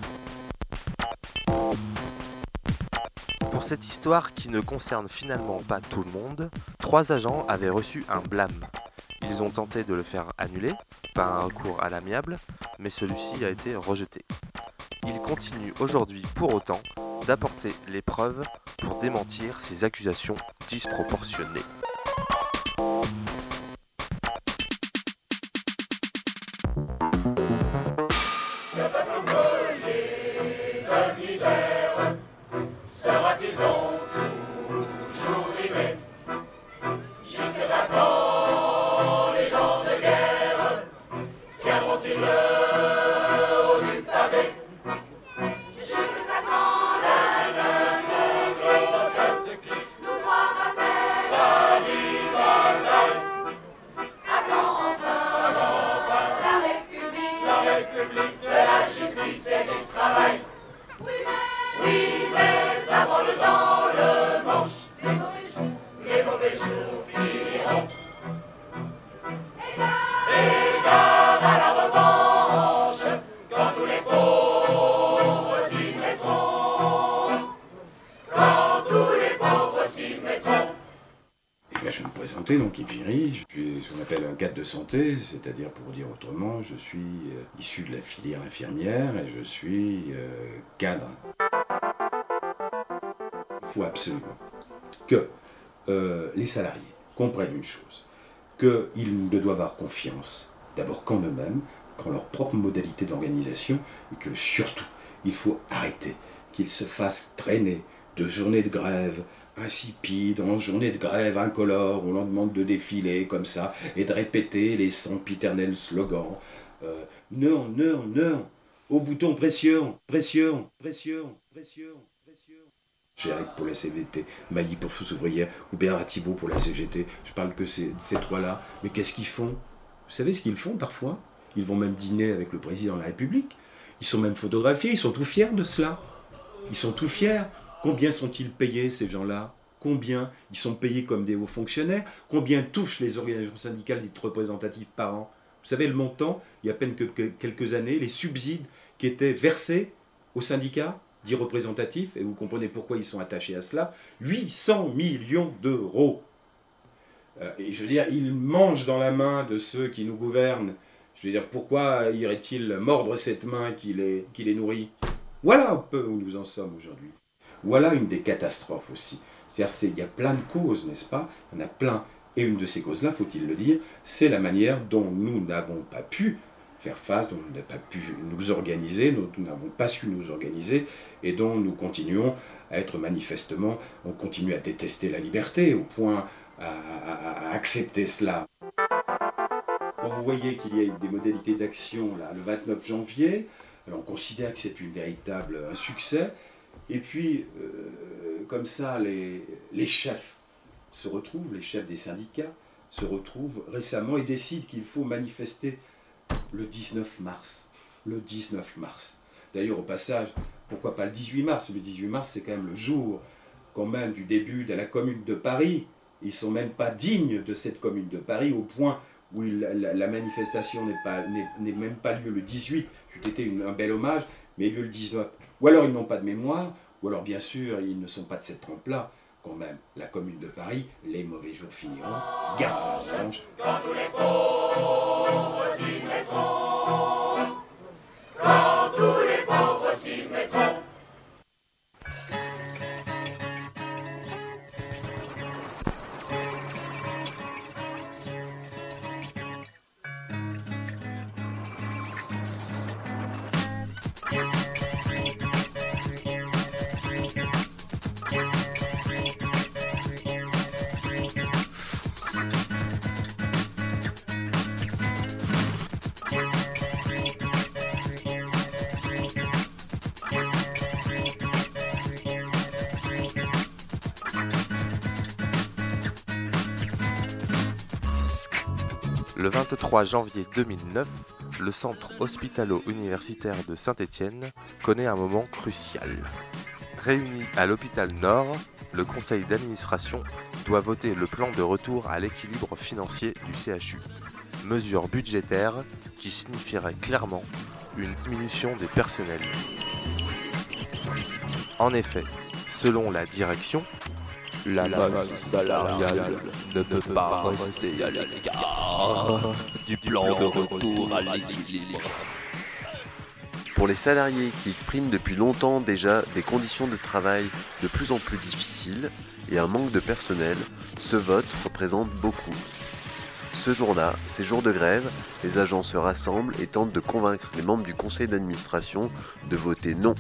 Pour cette histoire qui ne concerne finalement pas tout le monde, trois agents avaient reçu un blâme. Ils ont tenté de le faire annuler, par un recours à l'amiable, mais celui-ci a été rejeté. Ils continuent aujourd'hui pour autant d'apporter les preuves pour démentir ces accusations disproportionnées. Le peuple brouillé de misère sera-t-il donc toujours rimé jusqu'à quand les gens de guerre tiendront-ils le haut du pavé? Jusqu'à quand la nation nous croit battaire la liberté? À quand enfin la République, la République de la justice et du travail? Oui mais, oui mais ça branle dans le manche. Les mauvais jours, les mauvais jours finiront. Égard à la revanche, quand tous les pauvres s'y mettront. Quand tous les pauvres s'y mettront. Eh bien, je vais me présenter, donc Yves Viry, je suis ce qu'on appelle un cadre de santé, c'est-à-dire, pour dire autrement, je suis euh, issu de la filière infirmière et je suis euh, cadre. Il faut absolument que euh, les salariés comprennent une chose, qu'ils ne doivent avoir confiance, d'abord qu'en eux-mêmes, qu'en leur propre modalité d'organisation, et que surtout, il faut arrêter qu'ils se fassent traîner de journées de grève insipides, en journée de grève incolore, où l'on demande de défiler comme ça et de répéter les sempiternels slogans. Euh, non, non, non, au bouton pression, pression, pression, pression, pression. Géric pour la C V T, Mailly pour Force ouvrière ou Bernard Thibault pour la C G T. Je parle que ces, de ces trois-là. Mais qu'est-ce qu'ils font? Vous savez ce qu'ils font parfois? Ils vont même dîner avec le président de la République. Ils sont même photographiés, ils sont tout fiers de cela. Ils sont tout fiers. Combien sont-ils payés, ces gens-là? Combien? Ils sont payés comme des hauts fonctionnaires. Combien touchent les organisations syndicales dites représentatives par an? Vous savez le montant, il y a à peine que, que, quelques années, les subsides qui étaient versés aux syndicats dits représentatifs, et vous comprenez pourquoi ils sont attachés à cela, huit cents millions d'euros. Euh, et je veux dire, ils mangent dans la main de ceux qui nous gouvernent. Je veux dire, pourquoi irait-il mordre cette main qui les, qui les nourrit? Voilà un peu où nous en sommes aujourd'hui. Voilà une des catastrophes aussi. C'est-à-dire, il y a plein de causes, n'est-ce pas? Il y en a plein. Et une de ces causes-là, faut-il le dire, c'est la manière dont nous n'avons pas pu faire face, dont nous n'avons pas pu nous organiser, dont nous n'avons pas su nous organiser, et dont nous continuons à être manifestement, on continue à détester la liberté, au point à, à, à accepter cela. Quand vous voyez qu'il y a des modalités d'action là, le vingt-neuf janvier, alors on considère que c'est une véritable un succès, et puis euh, comme ça les, les chefs se retrouvent, les chefs des syndicats se retrouvent récemment et décident qu'il faut manifester le dix-neuf mars. Le dix-neuf mars. D'ailleurs, au passage, pourquoi pas le dix-huit mars? Le dix-huit mars, c'est quand même le jour quand même du début de la Commune de Paris. Ils ne sont même pas dignes de cette Commune de Paris, au point où il, la, la manifestation n'est pas, n'est, n'est même pas lieu le dix-huit. C'était une, un bel hommage, mais lieu le dix-neuf. Ou alors ils n'ont pas de mémoire, ou alors bien sûr, ils ne sont pas de cette trempe-là. Quand même, la Commune de Paris, les mauvais jours finiront. Garde à la revanche. Quand tous les pauvres s'y mettront, quand tous les pauvres s'y mettront. Le vingt-trois janvier deux mille neuf, le centre hospitalo-universitaire de Saint-Étienne connaît un moment crucial. Réuni à l'hôpital Nord, le conseil d'administration doit voter le plan de retour à l'équilibre financier du C H U. Mesure budgétaire qui signifierait clairement une diminution des personnels. En effet, selon la direction, la masse salariale ne peut pas rester à l'écart du plan de retour à l'équilibre. Pour les salariés qui expriment depuis longtemps déjà des conditions de travail de plus en plus difficiles et un manque de personnel, ce vote représente beaucoup. Ce jour-là, ces jours de grève, les agents se rassemblent et tentent de convaincre les membres du conseil d'administration de voter non.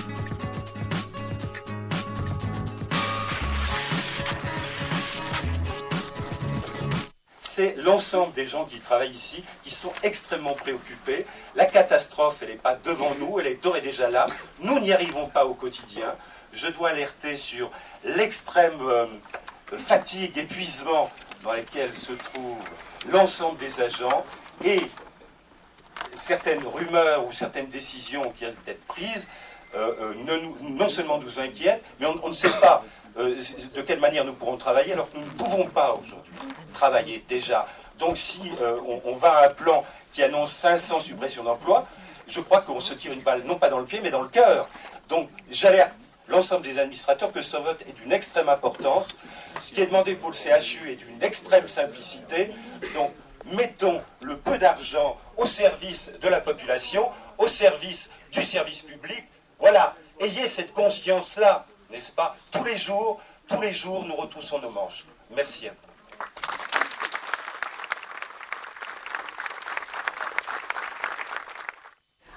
C'est l'ensemble des gens qui travaillent ici qui sont extrêmement préoccupés. La catastrophe, elle n'est pas devant nous, elle est d'ores et déjà là. Nous n'y arrivons pas au quotidien. Je dois alerter sur l'extrême euh, fatigue, épuisement dans lesquels se trouve l'ensemble des agents et certaines rumeurs ou certaines décisions qui risquent d'être prises euh, euh, ne nous, non seulement nous inquiètent, mais on, on ne sait pas euh, de quelle manière nous pourrons travailler alors que nous ne pouvons pas aujourd'hui travailler déjà. Donc si euh, on, on va à un plan qui annonce cinq cents suppressions d'emplois, je crois qu'on se tire une balle non pas dans le pied mais dans le cœur. Donc j'alerte l'ensemble des administrateurs que ce vote est d'une extrême importance. Ce qui est demandé pour le C H U est d'une extrême simplicité. Donc mettons le peu d'argent au service de la population, au service du service public. Voilà, ayez cette conscience-là, n'est-ce pas? Tous les jours, tous les jours, nous retroussons nos manches. Merci à vous.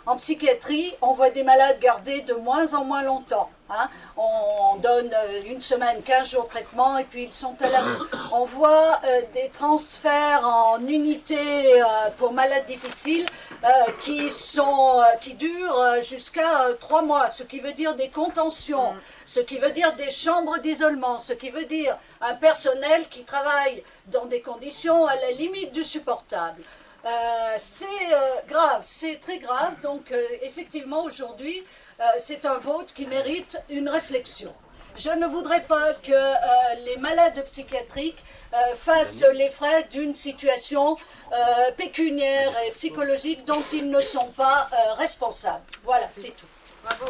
En psychiatrie, on voit des malades gardés de moins en moins longtemps. Hein. On donne une semaine, quinze jours de traitement et puis ils sont à la rue. On voit euh, des transferts en unités euh, pour malades difficiles euh, qui, sont, euh, qui durent euh, jusqu'à euh, trois mois, ce qui veut dire des contentions, ce qui veut dire des chambres d'isolement, ce qui veut dire un personnel qui travaille dans des conditions à la limite du supportable. Euh, c'est euh, grave, c'est très grave, donc euh, effectivement aujourd'hui euh, c'est un vote qui mérite une réflexion. Je ne voudrais pas que euh, les malades psychiatriques euh, fassent les frais d'une situation euh, pécuniaire et psychologique dont ils ne sont pas euh, responsables. Voilà, c'est tout. Bravo.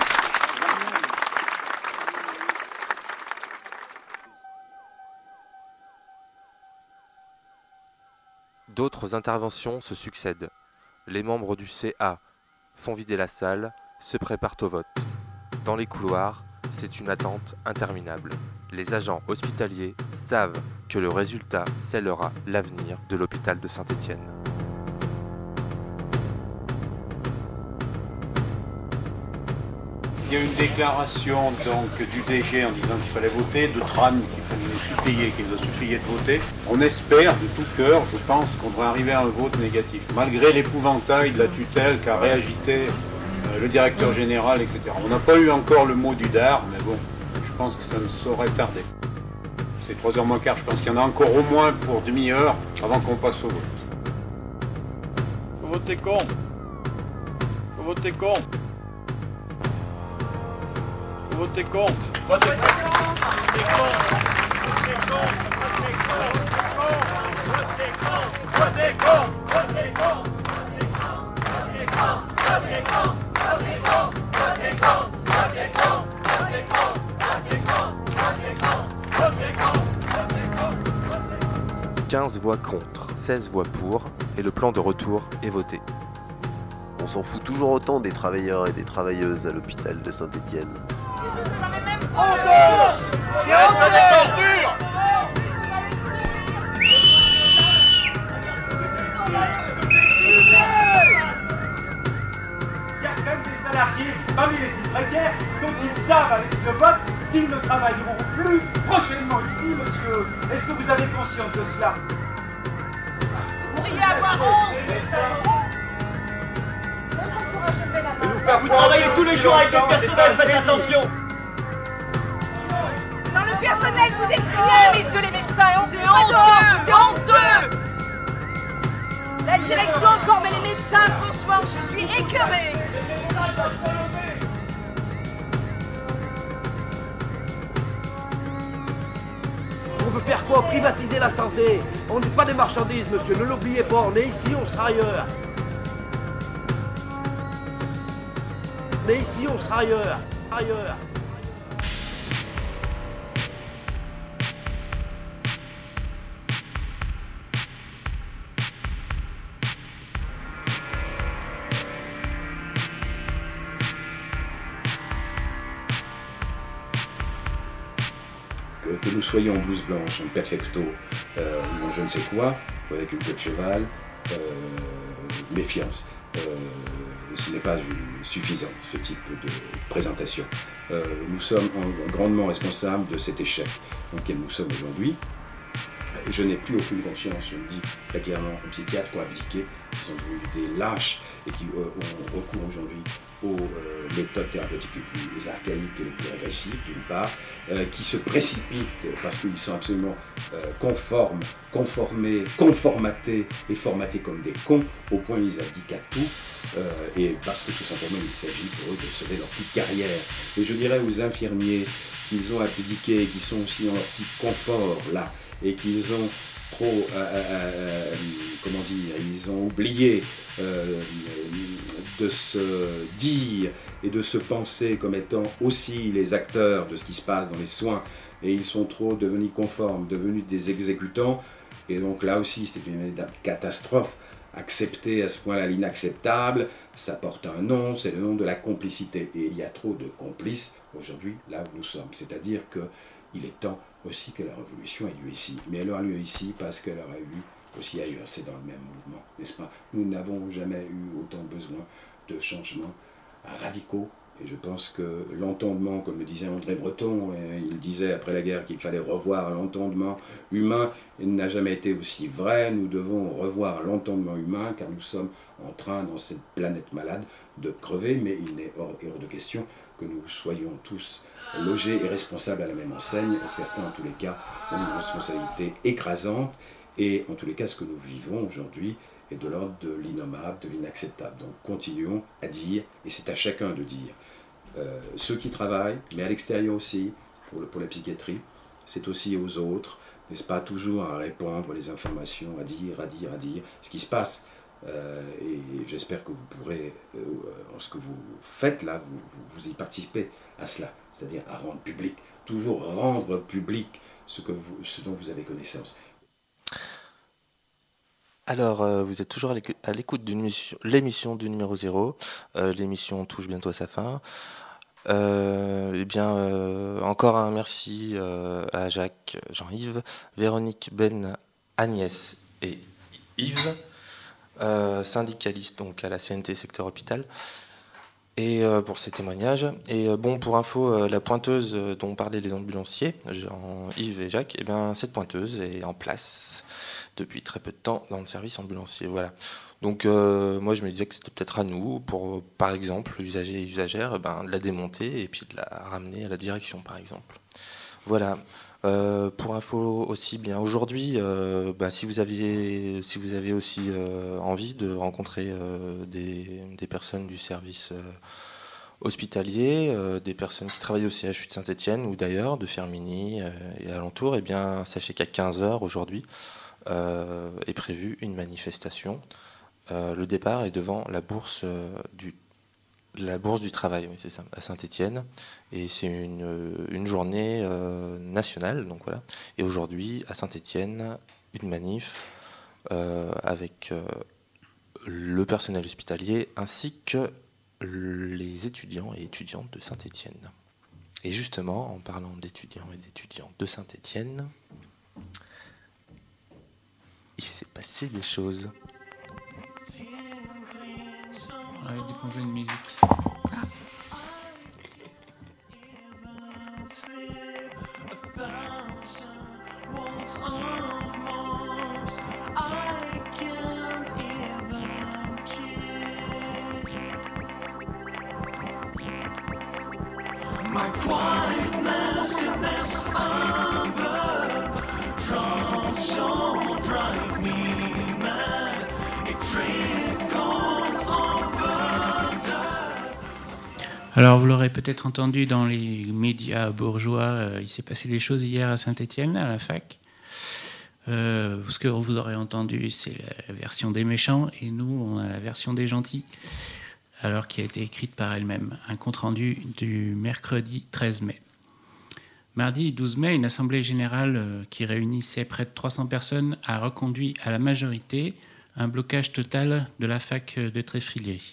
D'autres interventions se succèdent. Les membres du C A font vider la salle, se préparent au vote. Dans les couloirs, c'est une attente interminable. Les agents hospitaliers savent que le résultat scellera l'avenir de l'hôpital de Saint-Étienne. Il y a une déclaration donc du D G en disant qu'il fallait voter, de Tran qu'il fallait nous supplier, qu'il nous a supplié de voter. On espère de tout cœur, je pense, qu'on devrait arriver à un vote négatif, malgré l'épouvantail de la tutelle qu'a réagité euh, le directeur général, et cetera. On n'a pas eu encore le mot du D A R, mais bon, je pense que ça ne saurait tarder. C'est trois heures moins quart, je pense qu'il y en a encore au moins pour demi-heure avant qu'on passe au vote. Faut voter contre. Faut voter contre. Votez contre. Votez contre. Votez contre. Votez contre. Votez contre. Votez contre. Votez contre. Votez contre. Votez contre. Votez contre. Votez contre. Votez contre. Votez contre. Votez contre. Votez contre. quinze voix contre, seize voix pour, et le plan de retour est voté. On s'en fout toujours autant des travailleurs et des travailleuses à l'hôpital de Saint-Étienne. C'est honteux! Il y a quand même des salariés parmi les plus précaires dont ils savent avec ce vote qu'ils ne travailleront plus prochainement ici, monsieur. Est-ce que vous avez conscience de cela? Vous pourriez avoir honte! Vous travaillez tous les jours avec le personnel, faites attention! Sans le personnel, vous êtes rien, messieurs les médecins, et on C'est honteux! C'est honteux! La direction encore, mais les médecins, franchement, je suis écœurée! On veut faire quoi? Privatiser la santé? On n'est pas des marchandises, monsieur, ne l'oubliez pas, on est ici, on sera ailleurs. On est ici, on sera ailleurs. Ailleurs. Que, que nous soyons en blouse blanche, en perfecto, euh, ou en je ne sais quoi, ou avec une queue de cheval, euh, méfiance. Euh, ce n'est pas suffisant, ce type de présentation. Euh, nous sommes en, grandement responsables de cet échec dans lequel nous sommes aujourd'hui. Je n'ai plus aucune confiance, je le dis très clairement, aux psychiatres qui ont abdiqué, qui sont devenus des lâches et qui euh, ont recours aujourd'hui aux euh, méthodes thérapeutiques les plus archaïques et les plus agressives, d'une part, euh, qui se précipitent parce qu'ils sont absolument euh, conformes, conformés, conformatés et formatés comme des cons, au point où ils abdiquent à tout, euh, et parce que tout simplement il s'agit pour eux de sauver leur petite carrière. Et je dirais aux infirmiers qu'ils ont abdiqué, qui sont aussi dans leur petit confort là, et qu'ils ont trop, euh, euh, comment dire, ils ont oublié euh, de se dire et de se penser comme étant aussi les acteurs de ce qui se passe dans les soins, et ils sont trop devenus conformes, devenus des exécutants, et donc là aussi c'est une catastrophe. Accepter à ce point-là l'inacceptable, ça porte un nom, c'est le nom de la complicité, et il y a trop de complices aujourd'hui là où nous sommes, c'est-à-dire que il est temps aussi que la révolution ait lieu ici. Mais elle aura lieu ici parce qu'elle aura eu aussi ailleurs. C'est dans le même mouvement, n'est-ce pas? Nous n'avons jamais eu autant besoin de changements radicaux. Et je pense que l'entendement, comme le disait André Breton, il disait après la guerre qu'il fallait revoir l'entendement humain, il n'a jamais été aussi vrai. Nous devons revoir l'entendement humain car nous sommes en train, dans cette planète malade, de crever, mais il n'est hors, hors de question que nous soyons tous logés et responsables à la même enseigne. Certains, en tous les cas, ont une responsabilité écrasante. Et en tous les cas, ce que nous vivons aujourd'hui est de l'ordre de l'innommable, de l'inacceptable. Donc continuons à dire, et c'est à chacun de dire. Euh, ceux qui travaillent, mais à l'extérieur aussi, pour, le, pour la psychiatrie, c'est aussi aux autres, n'est-ce pas, toujours à répandre les informations, à dire, à dire, à dire ce qui se passe. Euh, et j'espère que vous pourrez, euh, en ce que vous faites là, vous, vous, vous y participez à cela, c'est-à-dire à rendre public, toujours rendre public ce, que vous, ce dont vous avez connaissance. Alors, euh, vous êtes toujours à l'écoute d'une émission, l'émission du numéro zéro. Euh, l'émission touche bientôt à sa fin. Euh, eh bien, euh, encore un merci euh, à Jacques, Jean-Yves, Véronique, Ben, Agnès et Yves, euh, syndicalistes donc à la C N T secteur hôpital, et euh, pour ces témoignages. Et euh, bon, pour info, euh, la pointeuse dont parlaient les ambulanciers, Jean-Yves et Jacques, eh bien, cette pointeuse est en place depuis très peu de temps dans le service ambulancier. Voilà. Donc euh, moi je me disais que c'était peut-être à nous, pour par exemple usagers et usagères, ben, de la démonter et puis de la ramener à la direction par exemple. Voilà. Euh, pour info aussi, bien aujourd'hui, euh, ben, si vous aviez, si vous avez aussi euh, envie de rencontrer euh, des, des personnes du service euh, hospitalier, euh, des personnes qui travaillent au C H U de Saint-Étienne ou d'ailleurs de Firminy euh, et alentours, eh bien sachez qu'à quinze heures aujourd'hui, Euh, est prévue une manifestation. Euh, le départ est devant la bourse, euh, du, la bourse du travail, oui, c'est ça, à Saint-Étienne. Et c'est une, une journée euh, nationale. Donc voilà. Et aujourd'hui, à Saint-Étienne, une manif euh, avec euh, le personnel hospitalier ainsi que les étudiants et étudiantes de Saint-Étienne. Et justement, en parlant d'étudiants et d'étudiantes de Saint-Étienne, il s'est passé des choses. On va déposer une musique. My quietness in this hunger drops on drive me mad. It trickles over the... Alors vous l'aurez peut-être entendu dans les médias bourgeois, euh, il s'est passé des choses hier à Saint-Étienne, à la fac. Euh, ce que vous aurez entendu, c'est la version des méchants, et nous, on a la version des gentils, alors qui a été écrite par elle-même. Un compte-rendu du mercredi treize mai. Mardi douze mai, une assemblée générale euh, qui réunissait près de trois cents personnes a reconduit à la majorité un blocage total de la fac de Tréfilier.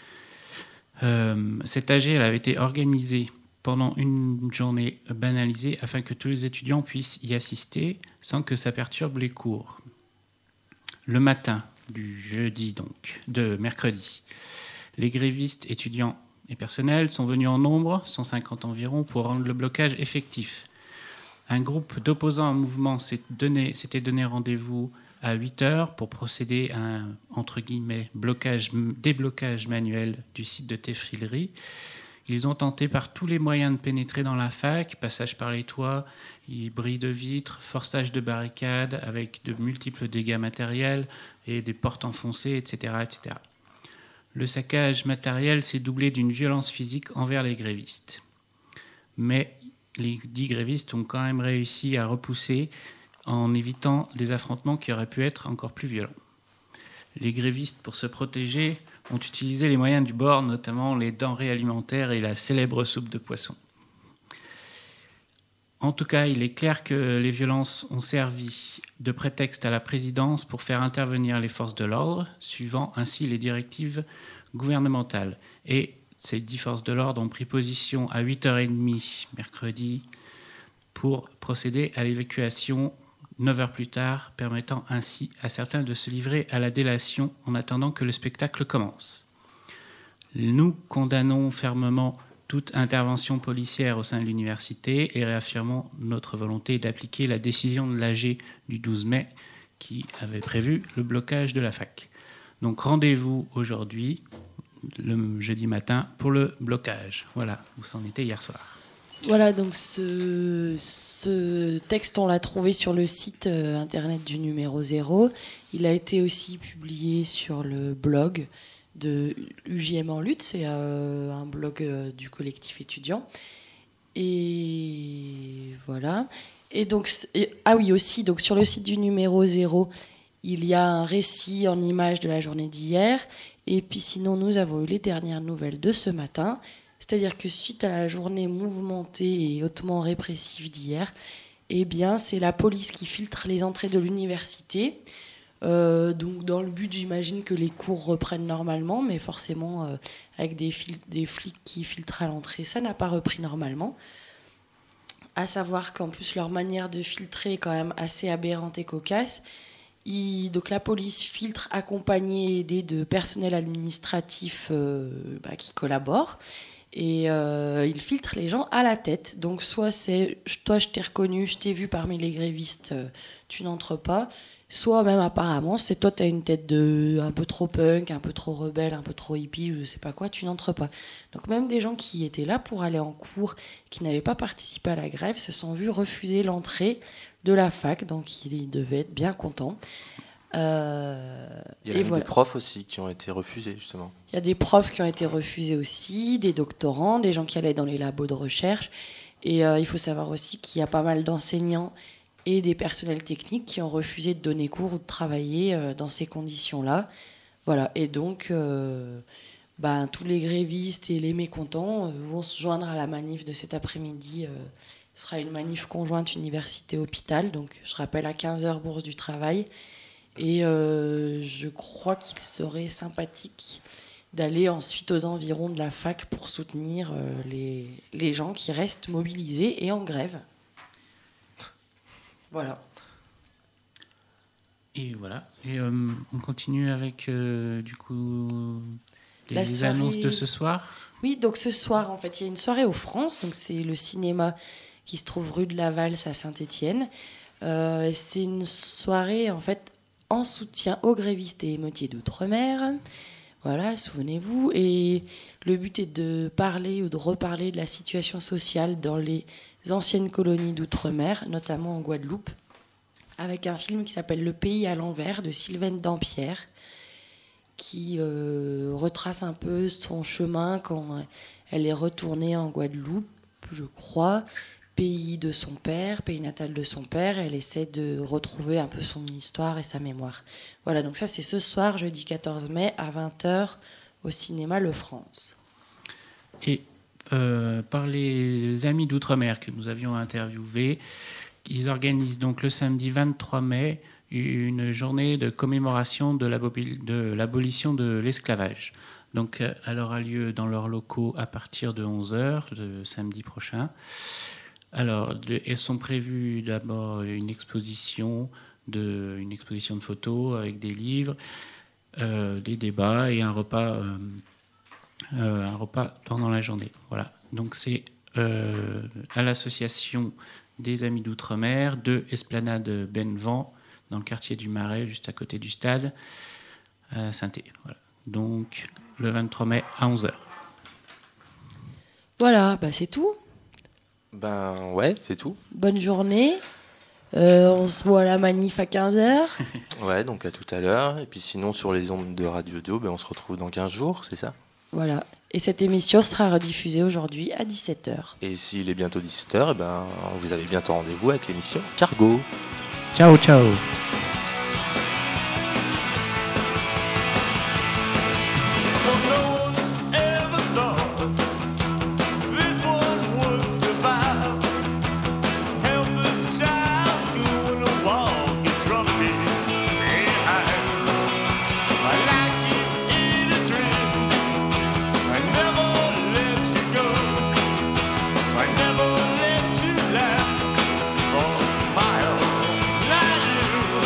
Euh, cette A G elle avait été organisée pendant une journée banalisée afin que tous les étudiants puissent y assister sans que ça perturbe les cours. Le matin du jeudi, donc, de mercredi, les grévistes, étudiants et personnels sont venus en nombre, cent cinquante environ, pour rendre le blocage effectif. Un groupe d'opposants au mouvement s'était donné, s'était donné rendez-vous à huit heures pour procéder à un, entre guillemets, blocage, déblocage manuel du site de Tréfilier. Ils ont tenté par tous les moyens de pénétrer dans la fac, passage par les toits, bris de vitres, forçage de barricades avec de multiples dégâts matériels et des portes enfoncées, et cetera, et cetera. Le saccage matériel s'est doublé d'une violence physique envers les grévistes. Mais les dix grévistes ont quand même réussi à repousser en évitant des affrontements qui auraient pu être encore plus violents. Les grévistes, pour se protéger, ont utilisé les moyens du bord, notamment les denrées alimentaires et la célèbre soupe de poisson. En tout cas, il est clair que les violences ont servi de prétexte à la présidence pour faire intervenir les forces de l'ordre, suivant ainsi les directives gouvernementales. Et ces dix forces de l'ordre ont pris position à huit heures trente mercredi pour procéder à l'évacuation neuf heures plus tard, permettant ainsi à certains de se livrer à la délation en attendant que le spectacle commence. Nous condamnons fermement toute intervention policière au sein de l'université et réaffirmons notre volonté d'appliquer la décision de l'A G du douze mai qui avait prévu le blocage de la fac. Donc rendez-vous aujourd'hui, le jeudi matin, pour le blocage. Voilà, où c'en était hier soir. Voilà, donc ce, ce texte, on l'a trouvé sur le site euh, internet du numéro zéro. Il a été aussi publié sur le blog de U J M en lutte, c'est euh, un blog euh, du collectif étudiant. Et voilà. Et donc, et, ah oui, aussi, donc sur le site du numéro zéro, il y a un récit en images de la journée d'hier. Et puis sinon, nous avons eu les dernières nouvelles de ce matin. C'est-à-dire que suite à la journée mouvementée et hautement répressive d'hier, eh bien, c'est la police qui filtre les entrées de l'université. Euh, donc dans le but, j'imagine que les cours reprennent normalement, mais forcément euh, avec des, fil- des flics qui filtrent à l'entrée, ça n'a pas repris normalement. À savoir qu'en plus leur manière de filtrer est quand même assez aberrante et cocasse. Ils, donc la police filtre accompagnée et aidée de personnel administratif euh, bah, qui collabore. Et euh, il filtre les gens à la tête. Donc soit c'est toi je t'ai reconnu, je t'ai vu parmi les grévistes, euh, tu n'entres pas. Soit même apparemment, c'est toi, tu as une tête de un peu trop punk, un peu trop rebelle, un peu trop hippie, je sais pas quoi, tu n'entres pas. Donc même des gens qui étaient là pour aller en cours, qui n'avaient pas participé à la grève, se sont vus refuser l'entrée de la fac, donc ils devaient être bien contents. Euh, Il y a même voilà. des profs aussi qui ont été refusés, justement. Il y a des profs qui ont été refusés aussi, des doctorants, des gens qui allaient dans les labos de recherche. Et euh, il faut savoir aussi qu'il y a pas mal d'enseignants et des personnels techniques qui ont refusé de donner cours ou de travailler euh, dans ces conditions-là. Voilà. Et donc, euh, ben, tous les grévistes et les mécontents euh, vont se joindre à la manif de cet après-midi. Euh, ce sera une manif conjointe université-hôpital. Donc, je rappelle, à quinze heures, Bourse du Travail. Et euh, je crois qu'il serait sympathique d'aller ensuite aux environs de la fac pour soutenir euh, les, les gens qui restent mobilisés et en grève. Voilà. Et voilà. Et euh, on continue avec euh, du coup les La soirée... annonces de ce soir. Oui, donc ce soir, en fait, il y a une soirée au France. Donc c'est le cinéma qui se trouve rue de la Valse à Saint-Étienne. Euh, c'est une soirée en fait en soutien aux grévistes et émeutiers d'outre-mer. Voilà, souvenez-vous. Et le but est de parler ou de reparler de la situation sociale dans les anciennes colonies d'outre-mer, notamment en Guadeloupe, avec un film qui s'appelle Le pays à l'envers de Sylvaine Dampierre, qui euh, retrace un peu son chemin quand elle est retournée en Guadeloupe, je crois, pays de son père, pays natal de son père. Elle essaie de retrouver un peu son histoire et sa mémoire. Voilà, donc ça c'est ce soir, jeudi quatorze mai, à vingt heures, au cinéma Le France. Et euh, par les amis d'outre-mer que nous avions interviewés, ils organisent donc le samedi vingt-trois mai une journée de commémoration de l'abolition de l'esclavage. Donc elle aura lieu dans leurs locaux à partir de onze heures, de samedi prochain. Alors, elles sont prévues d'abord une exposition, de, une exposition de photos avec des livres, euh, des débats et un repas, euh, euh, un repas pendant la journée. Voilà. Donc c'est euh, à l'association des Amis d'Outre-mer de Esplanade Benvent, dans le quartier du Marais, juste à côté du stade, à Saint-Étienne. Voilà. Donc le vingt-trois mai à onze heures. Voilà, bah c'est tout. Ben ouais, c'est tout. Bonne journée. Euh, on se voit à la manif à quinze heures. Ouais, donc à tout à l'heure. Et puis sinon, sur les ondes de Radio Dio, ben on se retrouve dans quinze jours, c'est ça ? Voilà. Et cette émission sera rediffusée aujourd'hui à dix-sept heures. Et s'il est bientôt dix-sept heures, eh ben, vous avez bientôt rendez-vous avec l'émission Cargo. Ciao, ciao. Never let you laugh or smile like you.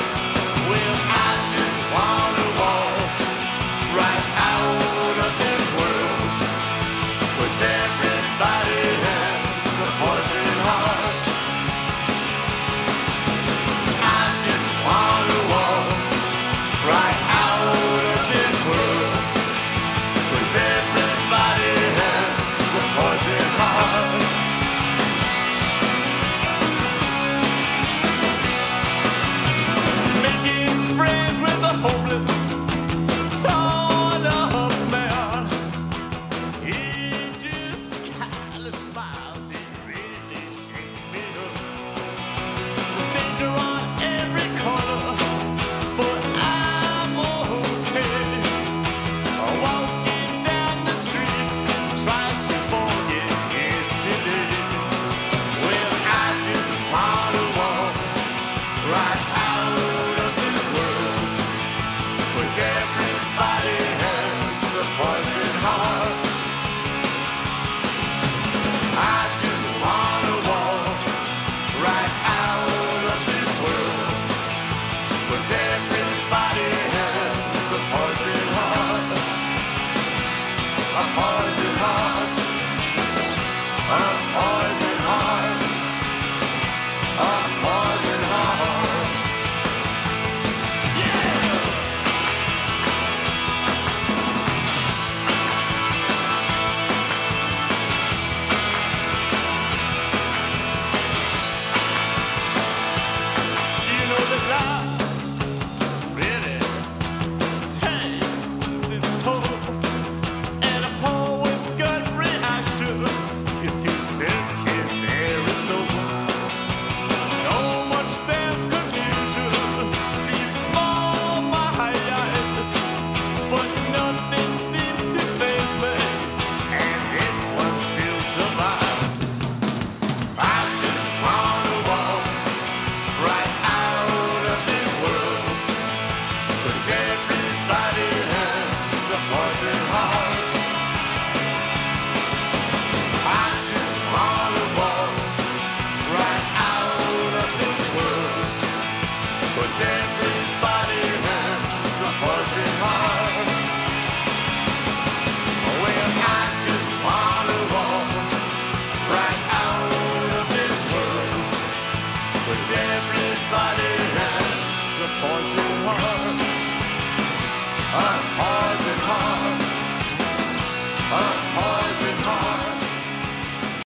un